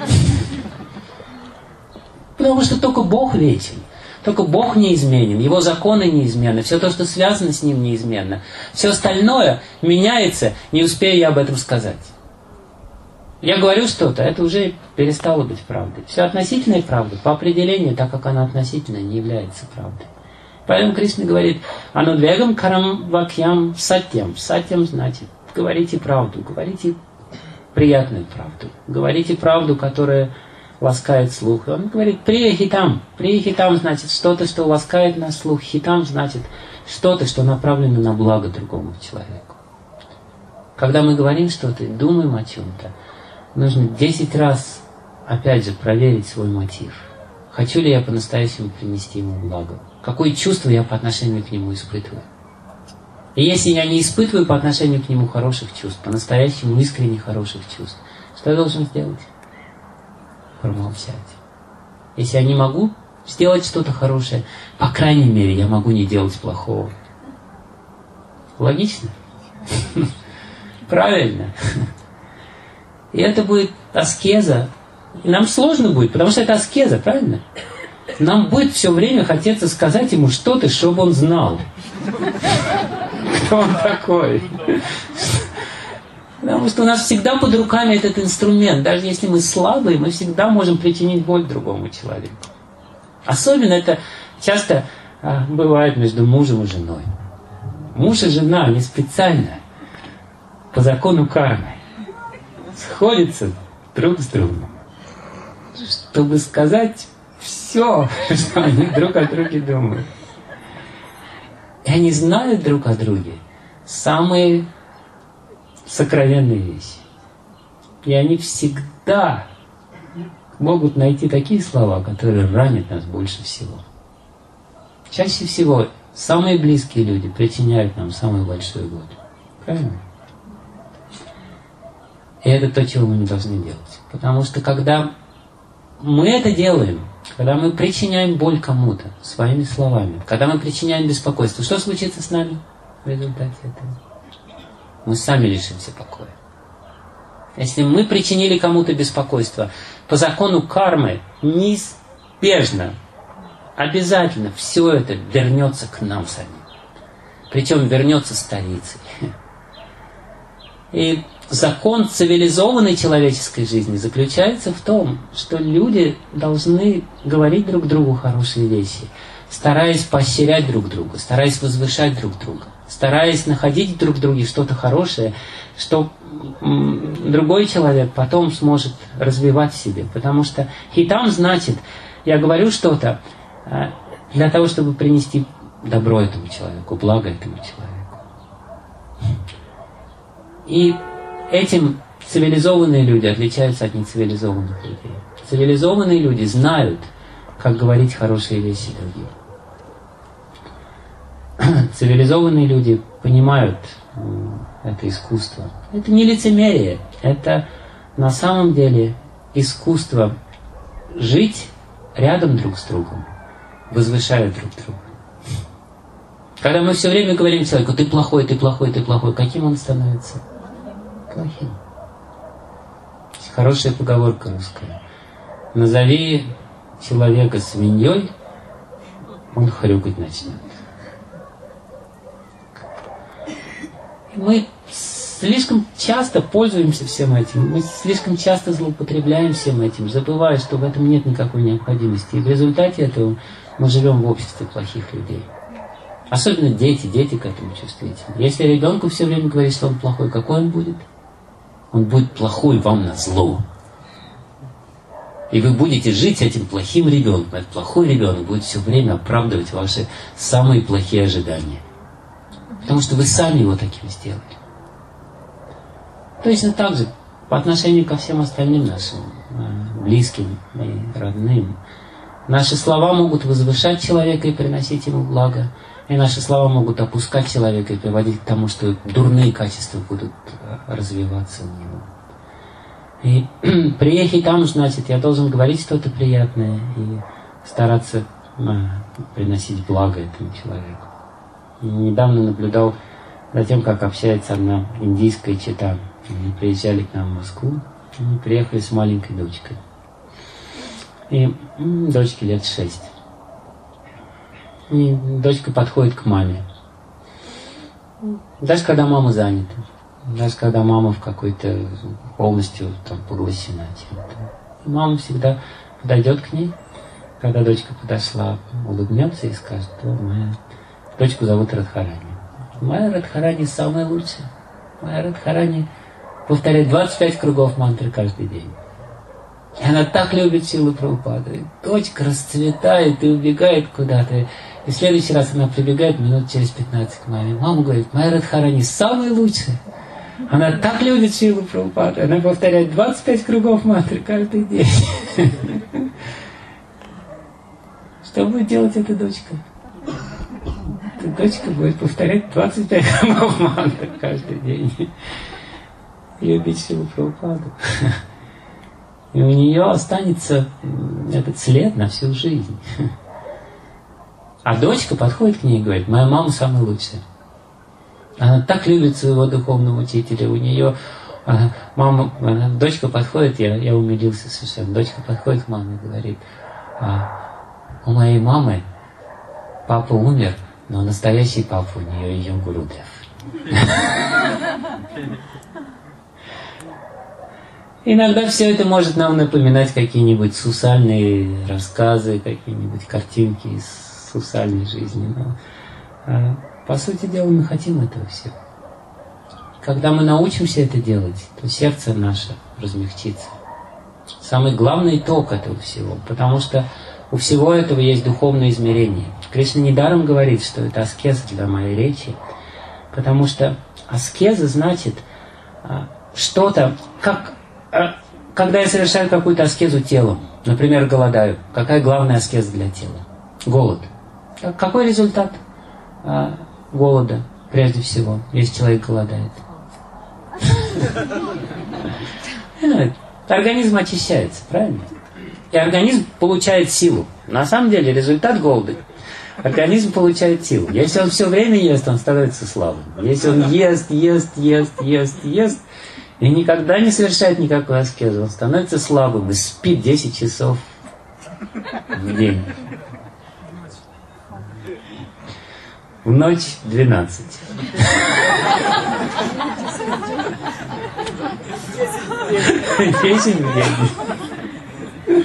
Потому что только Бог вечен. Только Бог неизменен, Его законы неизменны, все то, что связано с Ним, неизменно. Все остальное меняется, не успею я об этом сказать. Я говорю что-то, это уже перестало быть правдой. Все относительная правда, по определению, так как она относительная, не является правдой. Поэтому Кришна говорит, анудвегам карам вакьям сатьям. Сатьям значит, говорите правду, говорите приятную правду, говорите правду, которая ласкает слух. И он говорит, прия хитам. Прия хитам значит что-то, что ласкает на слух. Хитам значит что-то, что направлено на благо другому человеку. Когда мы говорим что-то и думаем о чем-то, нужно 10 раз, опять же, проверить свой мотив. Хочу ли я по-настоящему принести ему благо? Какое чувство я по отношению к нему испытываю? И если я не испытываю по отношению к нему хороших чувств, по-настоящему искренне хороших чувств, что я должен сделать? Промолчать. Если я не могу сделать что-то хорошее, по крайней мере, я могу не делать плохого. Логично? Правильно. И это будет аскеза. И нам сложно будет, потому что это аскеза, правильно? Нам будет все время хотеться сказать ему что-то, чтобы он знал. Кто он такой? Потому что у нас всегда под руками этот инструмент. Даже если мы слабые, мы всегда можем причинить боль другому человеку. Особенно это часто бывает между мужем и женой. Муж и жена, они специально, по закону кармы, сходятся друг с другом, чтобы сказать все, что они друг о друге думают. И они знают друг о друге самые сокровенные вещи. И они всегда могут найти такие слова, которые ранят нас больше всего. Чаще всего самые близкие люди причиняют нам самую большую боль. Правильно? И это то, чего мы не должны делать. Потому что когда мы это делаем, когда мы причиняем боль кому-то своими словами, когда мы причиняем беспокойство, что случится с нами в результате этого? Мы сами лишимся покоя. Если мы причинили кому-то беспокойство, по закону кармы неизбежно, обязательно все это вернется к нам самим. Причем вернется столицей. И закон цивилизованной человеческой жизни заключается в том, что люди должны говорить друг другу хорошие вещи, стараясь поощрять друг друга, стараясь возвышать друг друга, стараясь находить друг в друге что-то хорошее, что другой человек потом сможет развивать в себе. Потому что хитам значит, я говорю что-то для того, чтобы принести добро этому человеку, благо этому человеку. И этим цивилизованные люди отличаются от нецивилизованных людей. Цивилизованные люди знают, как говорить хорошие вещи другим. Цивилизованные люди понимают это искусство. Это не лицемерие, это на самом деле искусство жить рядом друг с другом, возвышая друг друга. Когда мы все время говорим человеку, ты плохой, ты плохой, ты плохой, каким он становится? Плохим. Хорошая поговорка русская. Назови человека свиньей, он хрюкать начнет. Мы слишком часто пользуемся всем этим, мы слишком часто злоупотребляем всем этим, забывая, что в этом нет никакой необходимости. И в результате этого Мы живем в обществе плохих людей. Особенно дети к этому чувствительны. Если ребенку все время говорить, что он плохой, какой он будет? Он будет плохой вам на зло. И вы будете жить этим плохим ребенком. Этот плохой ребенок будет все время оправдывать ваши самые плохие ожидания. Потому что вы сами его таким сделали. Точно так же по отношению ко всем остальным нашим близким и родным. Наши слова могут возвышать человека и приносить ему благо. И наши слова могут опускать человека и приводить к тому, что дурные качества будут развиваться у него. И приехать там, значит, я должен говорить что-то приятное и стараться приносить благо этому человеку. И недавно наблюдал за тем, как общается одна индийская чета. Они приезжали к нам в Москву, они приехали с маленькой дочкой. И дочке лет 6. И дочка подходит к маме. Даже когда мама занята. Даже когда мама в какой-то полностью там поглощена чем-то. И мама всегда подойдет к ней. Когда дочка подошла, улыбнется и скажет: о, моя дочку зовут Радхарани. Моя Радхарани самая лучшая. Моя Радхарани повторяет 25 кругов мантры каждый день. И она так любит Шрилу Прабхупаду. Дочка расцветает и убегает куда-то. И в следующий раз она прибегает минут через 15 к маме. Мама говорит: моя Радхарани самая лучшая. Она так любит Шрилу Прабхупаду. Она повторяет 25 кругов мантры каждый день. Что будет делать эта дочка? Эта дочка будет повторять 25 кругов мантры каждый день. Любить Шрилу Прабхупаду. И у нее останется этот след на всю жизнь. А дочка подходит к ней и говорит: моя мама самая лучшая. Она так любит своего духовного учителя. У нее дочка подходит, я умилился совершенно. Дочка подходит к маме и говорит: у моей мамы папа умер, но настоящий папа у нее ее Гурудев. Иногда все это может нам напоминать какие-нибудь сусальные рассказы, какие-нибудь картинки из сусальной жизни. Но, по сути дела, мы хотим этого всего. Когда мы научимся это делать, то сердце наше размягчится. Самый главный итог этого всего, потому что у всего этого есть духовное измерение. Кришна недаром говорит, что это аскеза для моей речи, потому что аскеза значит что-то, когда я совершаю какую-то аскезу телом, например, голодаю. Какая главная аскеза для тела? Голод. Какой результат голода, прежде всего, если человек голодает? Организм очищается, правильно? И организм получает силу. На самом деле результат голода. Организм получает силу. Если он все время ест, он становится слабым. Если он ест и никогда не совершает никакой аскезы, он становится слабым и спит 10 часов в день. В ночь 12. Десять в день.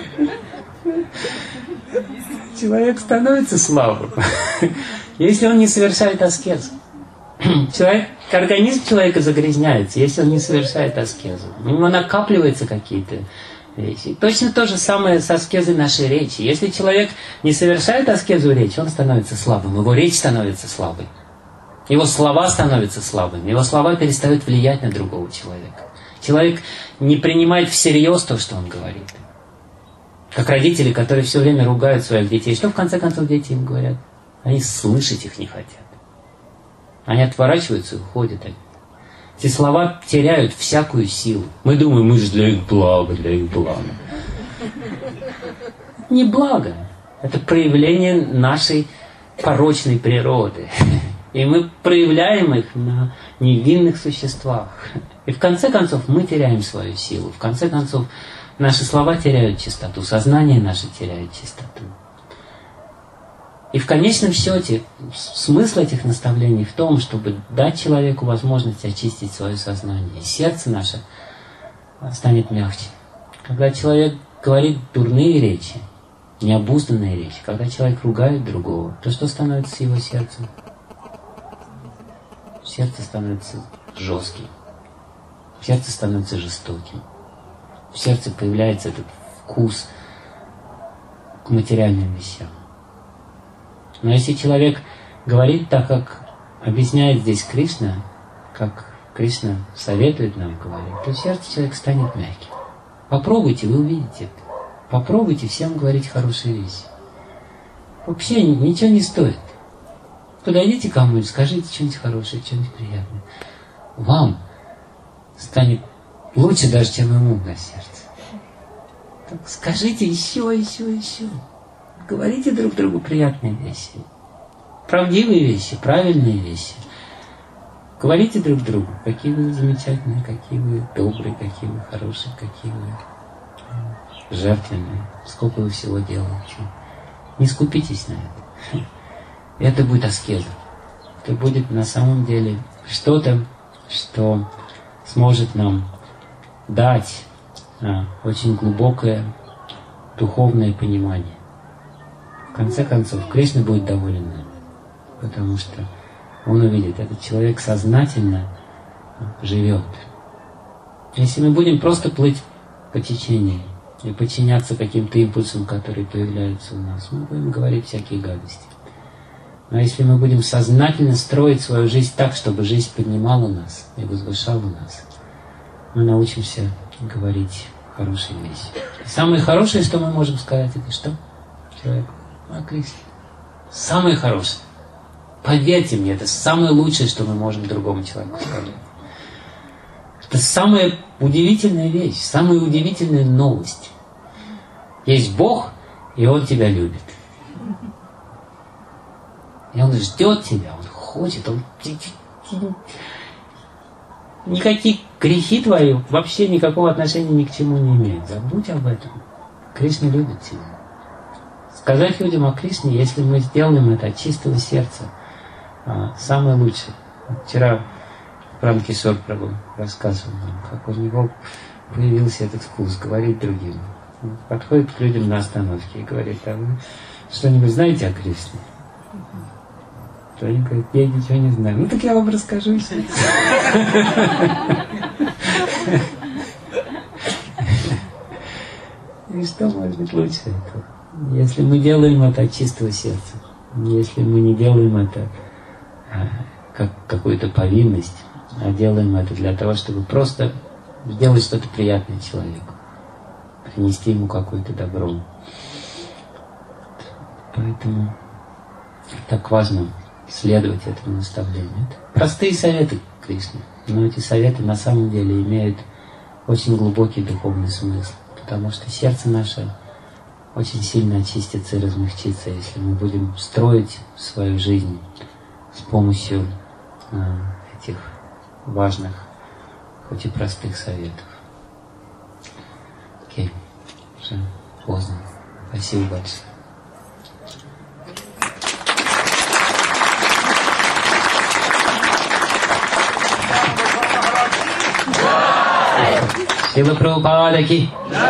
Человек становится слабым, если он не совершает аскезу. Организм человека загрязняется, если он не совершает аскезу. У него накапливаются какие-то вещи. Точно то же самое с аскезой нашей речи. Если человек не совершает аскезу речи, он становится слабым, его речь становится слабой. Его слова становятся слабыми, его слова перестают влиять на другого человека. Человек не принимает всерьез то, что он говорит. Как родители, которые все время ругают своих детей. Что в конце концов дети им говорят? Они слышать их не хотят. Они отворачиваются и уходят. Эти слова теряют всякую силу. Мы думаем, мы же для их блага, для их блага. Это не благо. Это проявление нашей порочной природы. И мы проявляем их на невинных существах. И в конце концов мы теряем свою силу. В конце концов наши слова теряют чистоту, сознание наше теряет чистоту. И в конечном счете смысл этих наставлений в том, чтобы дать человеку возможность очистить свое сознание. И сердце наше станет мягче. Когда человек говорит дурные речи, необузданная речь. Когда человек ругает другого, то что становится с его сердцем? Сердце становится жестким. Сердце становится жестоким. В сердце появляется этот вкус к материальным вещам. Но если человек говорит так, как объясняет здесь Кришна, как Кришна советует нам говорить, то сердце человека станет мягким. Попробуйте, вы увидите это. Попробуйте всем говорить хорошие вещи. Вообще ничего не стоит. Подойдите к кому-нибудь, скажите что-нибудь хорошее, что-нибудь приятное. Вам станет лучше даже, чем ему на сердце. Так скажите еще. Говорите друг другу приятные вещи. Правдивые вещи, правильные вещи. Говорите друг другу, какие вы замечательные, какие вы добрые, какие вы хорошие, какие вы жертвенные, сколько вы всего делаете. Не скупитесь на это. Это будет аскеза. Это будет на самом деле что-то, что сможет нам дать очень глубокое духовное понимание. В конце концов, Кришна будет доволен нами, потому что он увидит, этот человек сознательно живет. Если мы будем просто плыть по течению и подчиняться каким-то импульсам, которые появляются у нас, мы будем говорить всякие гадости. Но если мы будем сознательно строить свою жизнь так, чтобы жизнь поднимала нас и возвышала нас, мы научимся говорить хорошие вещи. И самое хорошее, что мы можем сказать, это что? Человеку: о Кришне. Самое хорошее. Поверьте мне, это самое лучшее, что мы можем другому человеку сказать. Это самая удивительная вещь, самая удивительная новость. Есть Бог, и Он тебя любит. И Он ждет тебя, Он хочет, Он... Никакие грехи твои вообще никакого отношения ни к чему не имеют. Забудь об этом. Кришна любит тебя. Сказать людям о Кришне, если мы сделаем это от чистого сердца, самое лучшее. Вчера Рамкишор Прабху рассказывал нам, как у него появился этот вкус говорить другим. Он подходит к людям на остановке и говорит: а вы что-нибудь знаете о Кришне? То они говорят: я ничего не знаю. Ну так я вам расскажу. И что может быть лучше этого? Если мы делаем это от чистого сердца, если мы не делаем это как какую-то повинность, а делаем это для того, чтобы просто сделать что-то приятное человеку, принести ему какое-то добро. Поэтому так важно следовать этому наставлению. Это простые советы Кришны, но эти советы на самом деле имеют очень глубокий духовный смысл, потому что сердце наше очень сильно очистится и размягчится, если мы будем строить свою жизнь с помощью этих важных, хоть и простых советов. Окей, уже поздно. Спасибо большое. Шрила Прабхупада ки.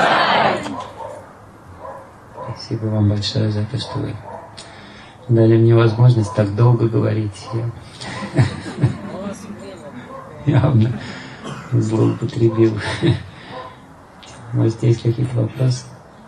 Спасибо вам большое за то, что вы дали мне возможность так долго говорить. Я явно злоупотребил. Может, есть какие-то вопросы?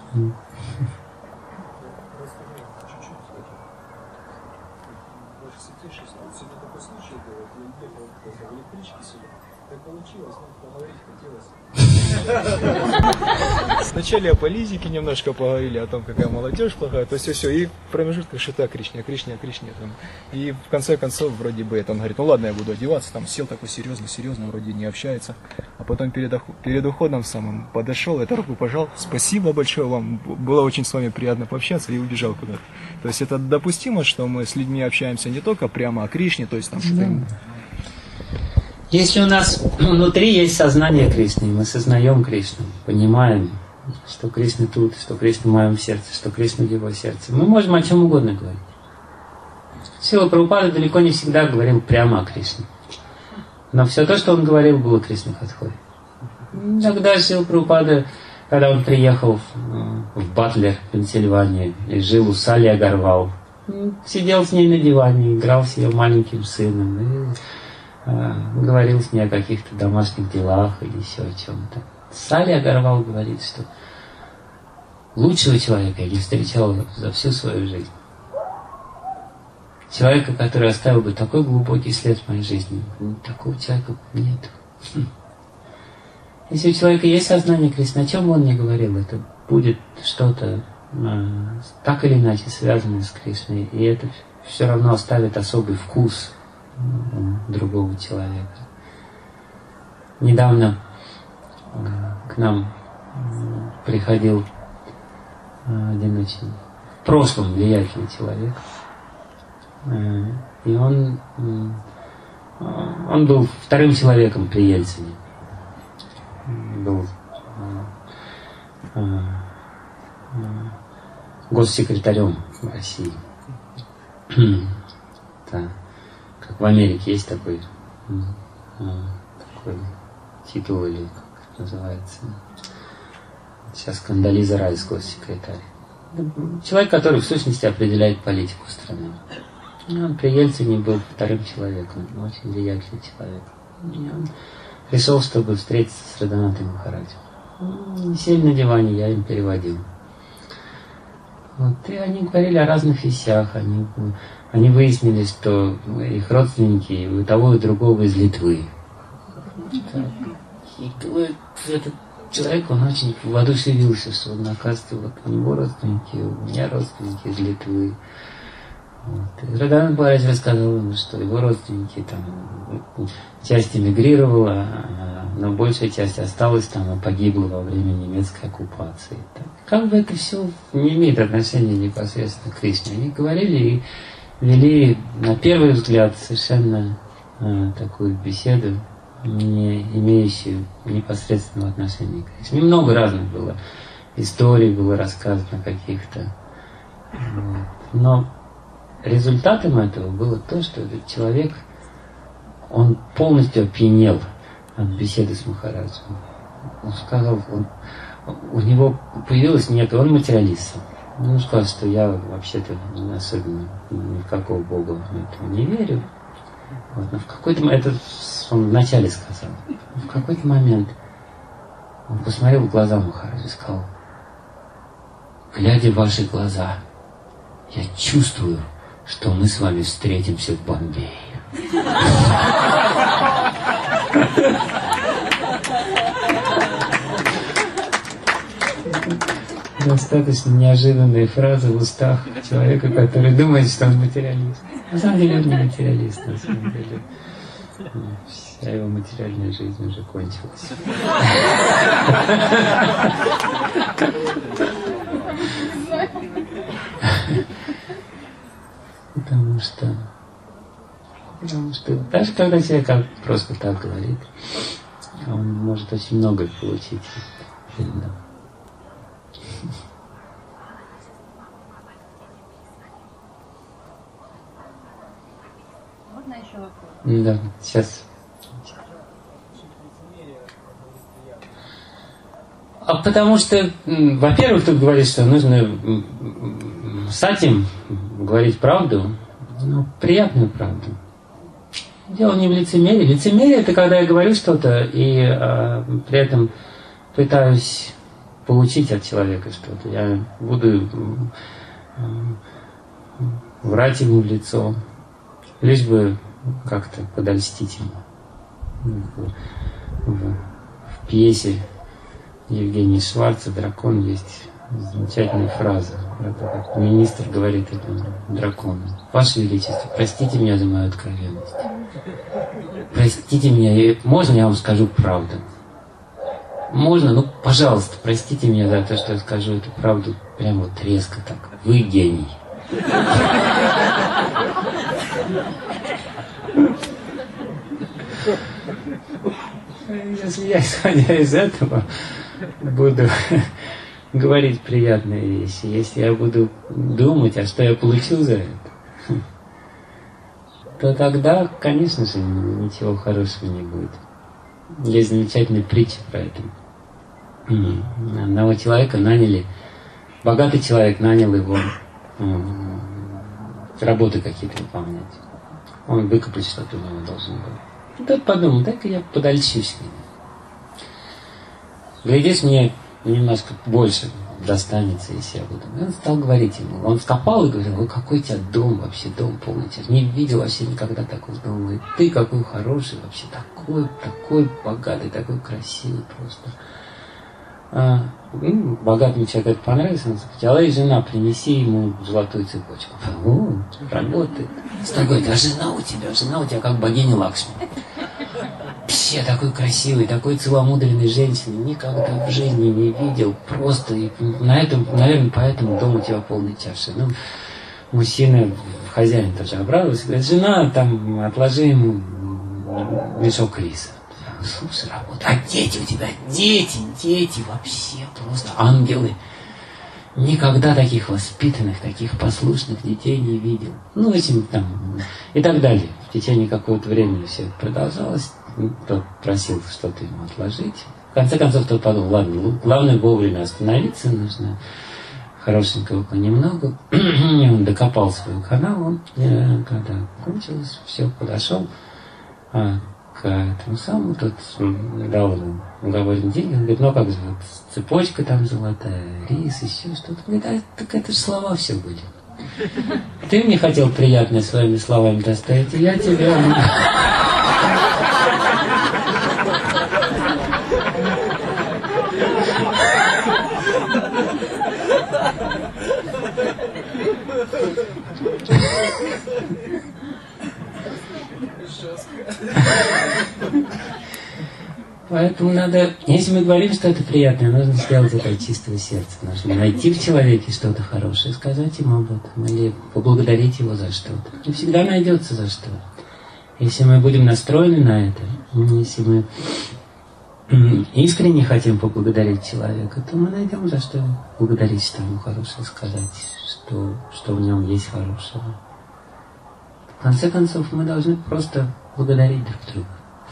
Вначале о политике немножко поговорили, о том, какая молодежь плохая, то есть все, и в промежутках что-то Кришне там. И в конце концов, вроде бы, это он говорит: ну ладно, я буду одеваться, там сел такой серьезно, вроде не общается. А потом перед уходом самым подошел, это руку пожал: спасибо большое вам, было очень с вами приятно пообщаться, и убежал куда-то. То есть это допустимо, что мы с людьми общаемся не только прямо о Кришне, то есть там что-то... Если у нас внутри есть сознание Кришны, мы сознаем Кришну, понимаем, что Кришна тут, что Кришна в моем сердце, что Кришна в его сердце, мы можем о чем угодно говорить. Шрила Прабхупада далеко не всегда говорил прямо о Кришне. Но все то, что он говорил, было Кришна Катхой. Иногда Шрила Прабхупада когда он приехал в Батлер, Пенсильванию, и жил у Салли Агарвал. Сидел с ней на диване, играл с ее маленьким сыном, и говорил с ней о каких-то домашних делах или еще о чем-то. Салли Агарвал говорит, что лучшего человека я не встречал за всю свою жизнь. Человека, который оставил бы такой глубокий след в моей жизни, такого человека нет. Если у человека есть сознание Кришны, о чем он мне говорил, это будет что-то так или иначе связанное с Кришной, и это все равно оставит особый вкус у другого человека. Недавно к нам приходил один очень в прошлом влиятельный человек, и он был вторым человеком при Ельцине. Был госсекретарем в России. Да. Как в Америке есть такой титул, или как это называется. Сейчас Кондолиза Райс, госсекретарь. Человек, который в сущности определяет политику страны. Он при Ельцине был вторым человеком, очень влиятельный человек. И он пришел, чтобы встретиться с Радханатой Махараджем. Сели на диване, я им переводил. Вот, и они говорили о разных вещах. Они выяснили, что их родственники у того и другого из Литвы. И этот человек, он очень воодушевился, что он, оказывается, вот у него родственники, у меня родственники из Литвы. Вот. Радханата Махарадж рассказал ему, что его родственники там, часть эмигрировала, но большая часть осталась там и погибла во время немецкой оккупации. Так, как бы это все не имеет отношения непосредственно к Кришне. Они говорили и вели, на первый взгляд, совершенно такую беседу, не имеющую непосредственного отношения к Кришне. Много разных было историй, было рассказано каких-то. Вот. Но результатом этого было то, что этот человек, он полностью опьянел от беседы с Махараджем. Он сказал, у него появилось некое, он материалист. Он сказал, что я вообще-то особенно ни в какого Бога этого не верю. Вот, но в какой-то момент, это он вначале сказал, в какой-то момент он посмотрел в глаза Махараджа и сказал: глядя в ваши глаза, я чувствую, что мы с вами встретимся в Бомбее. Достаточно неожиданная фраза в устах человека, который думает, что он материалист. На самом деле он не материалист, на самом деле. Вся его материальная жизнь уже кончилась. Потому что даже когда человек просто так говорит, он может очень многое получить. Можно еще вопрос? Да, сейчас. Потому что, во-первых, тут говорит, что нужно с этим говорить правду, ну, приятную правду. Дело не в лицемерии. Лицемерие — это когда я говорю что-то и при этом пытаюсь получить от человека что-то. Я буду врать ему в лицо, лишь бы как-то подольстить ему. В пьесе Евгения Шварца «Дракон» есть замечательная фраза. Это как министр говорит этому дракону: «Ваше Величество, простите меня за мою откровенность. Простите меня, можно я вам скажу правду? Можно? Ну, пожалуйста, простите меня за то, что я скажу эту правду прямо вот резко так. Вы гений». Если я, исходя из этого, буду говорить приятные вещи, если я буду думать, а что я получил за это, то тогда, конечно же, ничего хорошего не будет. Есть замечательная притча про это. одного человека наняли, богатый человек нанял его работы какие-то выполнять. Он выкопать что-то у него должен был. И тот подумал, дай-ка я подольщусь с ним. Глядишь, мне немножко больше достанется, если я буду. И он стал говорить ему. Он скопал и говорил, ой, какой у тебя дом вообще, дом полный. Не видел вообще никогда такого дома. И ты какой хороший вообще, такой богатый, такой красивый просто. Богатому человеку это понравилось, он сказал, эй, жена, принеси ему золотую цепочку. О, работает. Стал говорить, а жена у тебя как богиня Лакшми. Вообще такой красивый, такой целомудренной женщины никогда в жизни не видел. Просто, и наверное, поэтому дом у тебя полный чаши. Ну, мужчина, хозяин тоже обрадовался, говорит, жена, там, отложи ему мешок риса. Слушай, работа. А дети у тебя, дети вообще просто ангелы. Никогда таких воспитанных, таких послушных детей не видел. Ну, этим там и так далее. В течение какого-то времени все это продолжалось. Тот просил что-то ему отложить. В конце концов, тот подумал, ладно, главное вовремя остановиться, нужно хорошенького понемногу. Он докопал свою канаву, когда кончилось, все, подошел к этому самому, тот дал ему уговоренные деньги, он говорит, ну как же, вот, цепочка там золотая, рис, еще что-то. Он говорит, так это же слова все были. Ты мне хотел приятное своими словами доставить, и я тебя... Поэтому надо, если мы говорим, что это приятное, нужно сделать это от чистого сердца. Нужно найти в человеке что-то хорошее, сказать ему об этом, или поблагодарить его за что-то. И всегда найдется за что. Если мы будем настроены на это, если мы искренне хотим поблагодарить человека, то мы найдем за что благодарить, что ему хорошее сказать, что в нем есть хорошего. В конце концов, мы должны просто благодарить друг друга,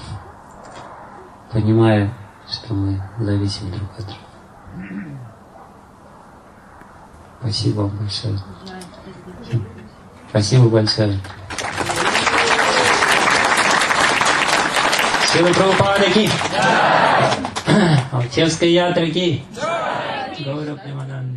понимая, что мы зависим друг от друга. Спасибо вам большое. Спасибо большое. Шрила Прабхупада ки! Отеческая ятра ки! Гаура Примананда.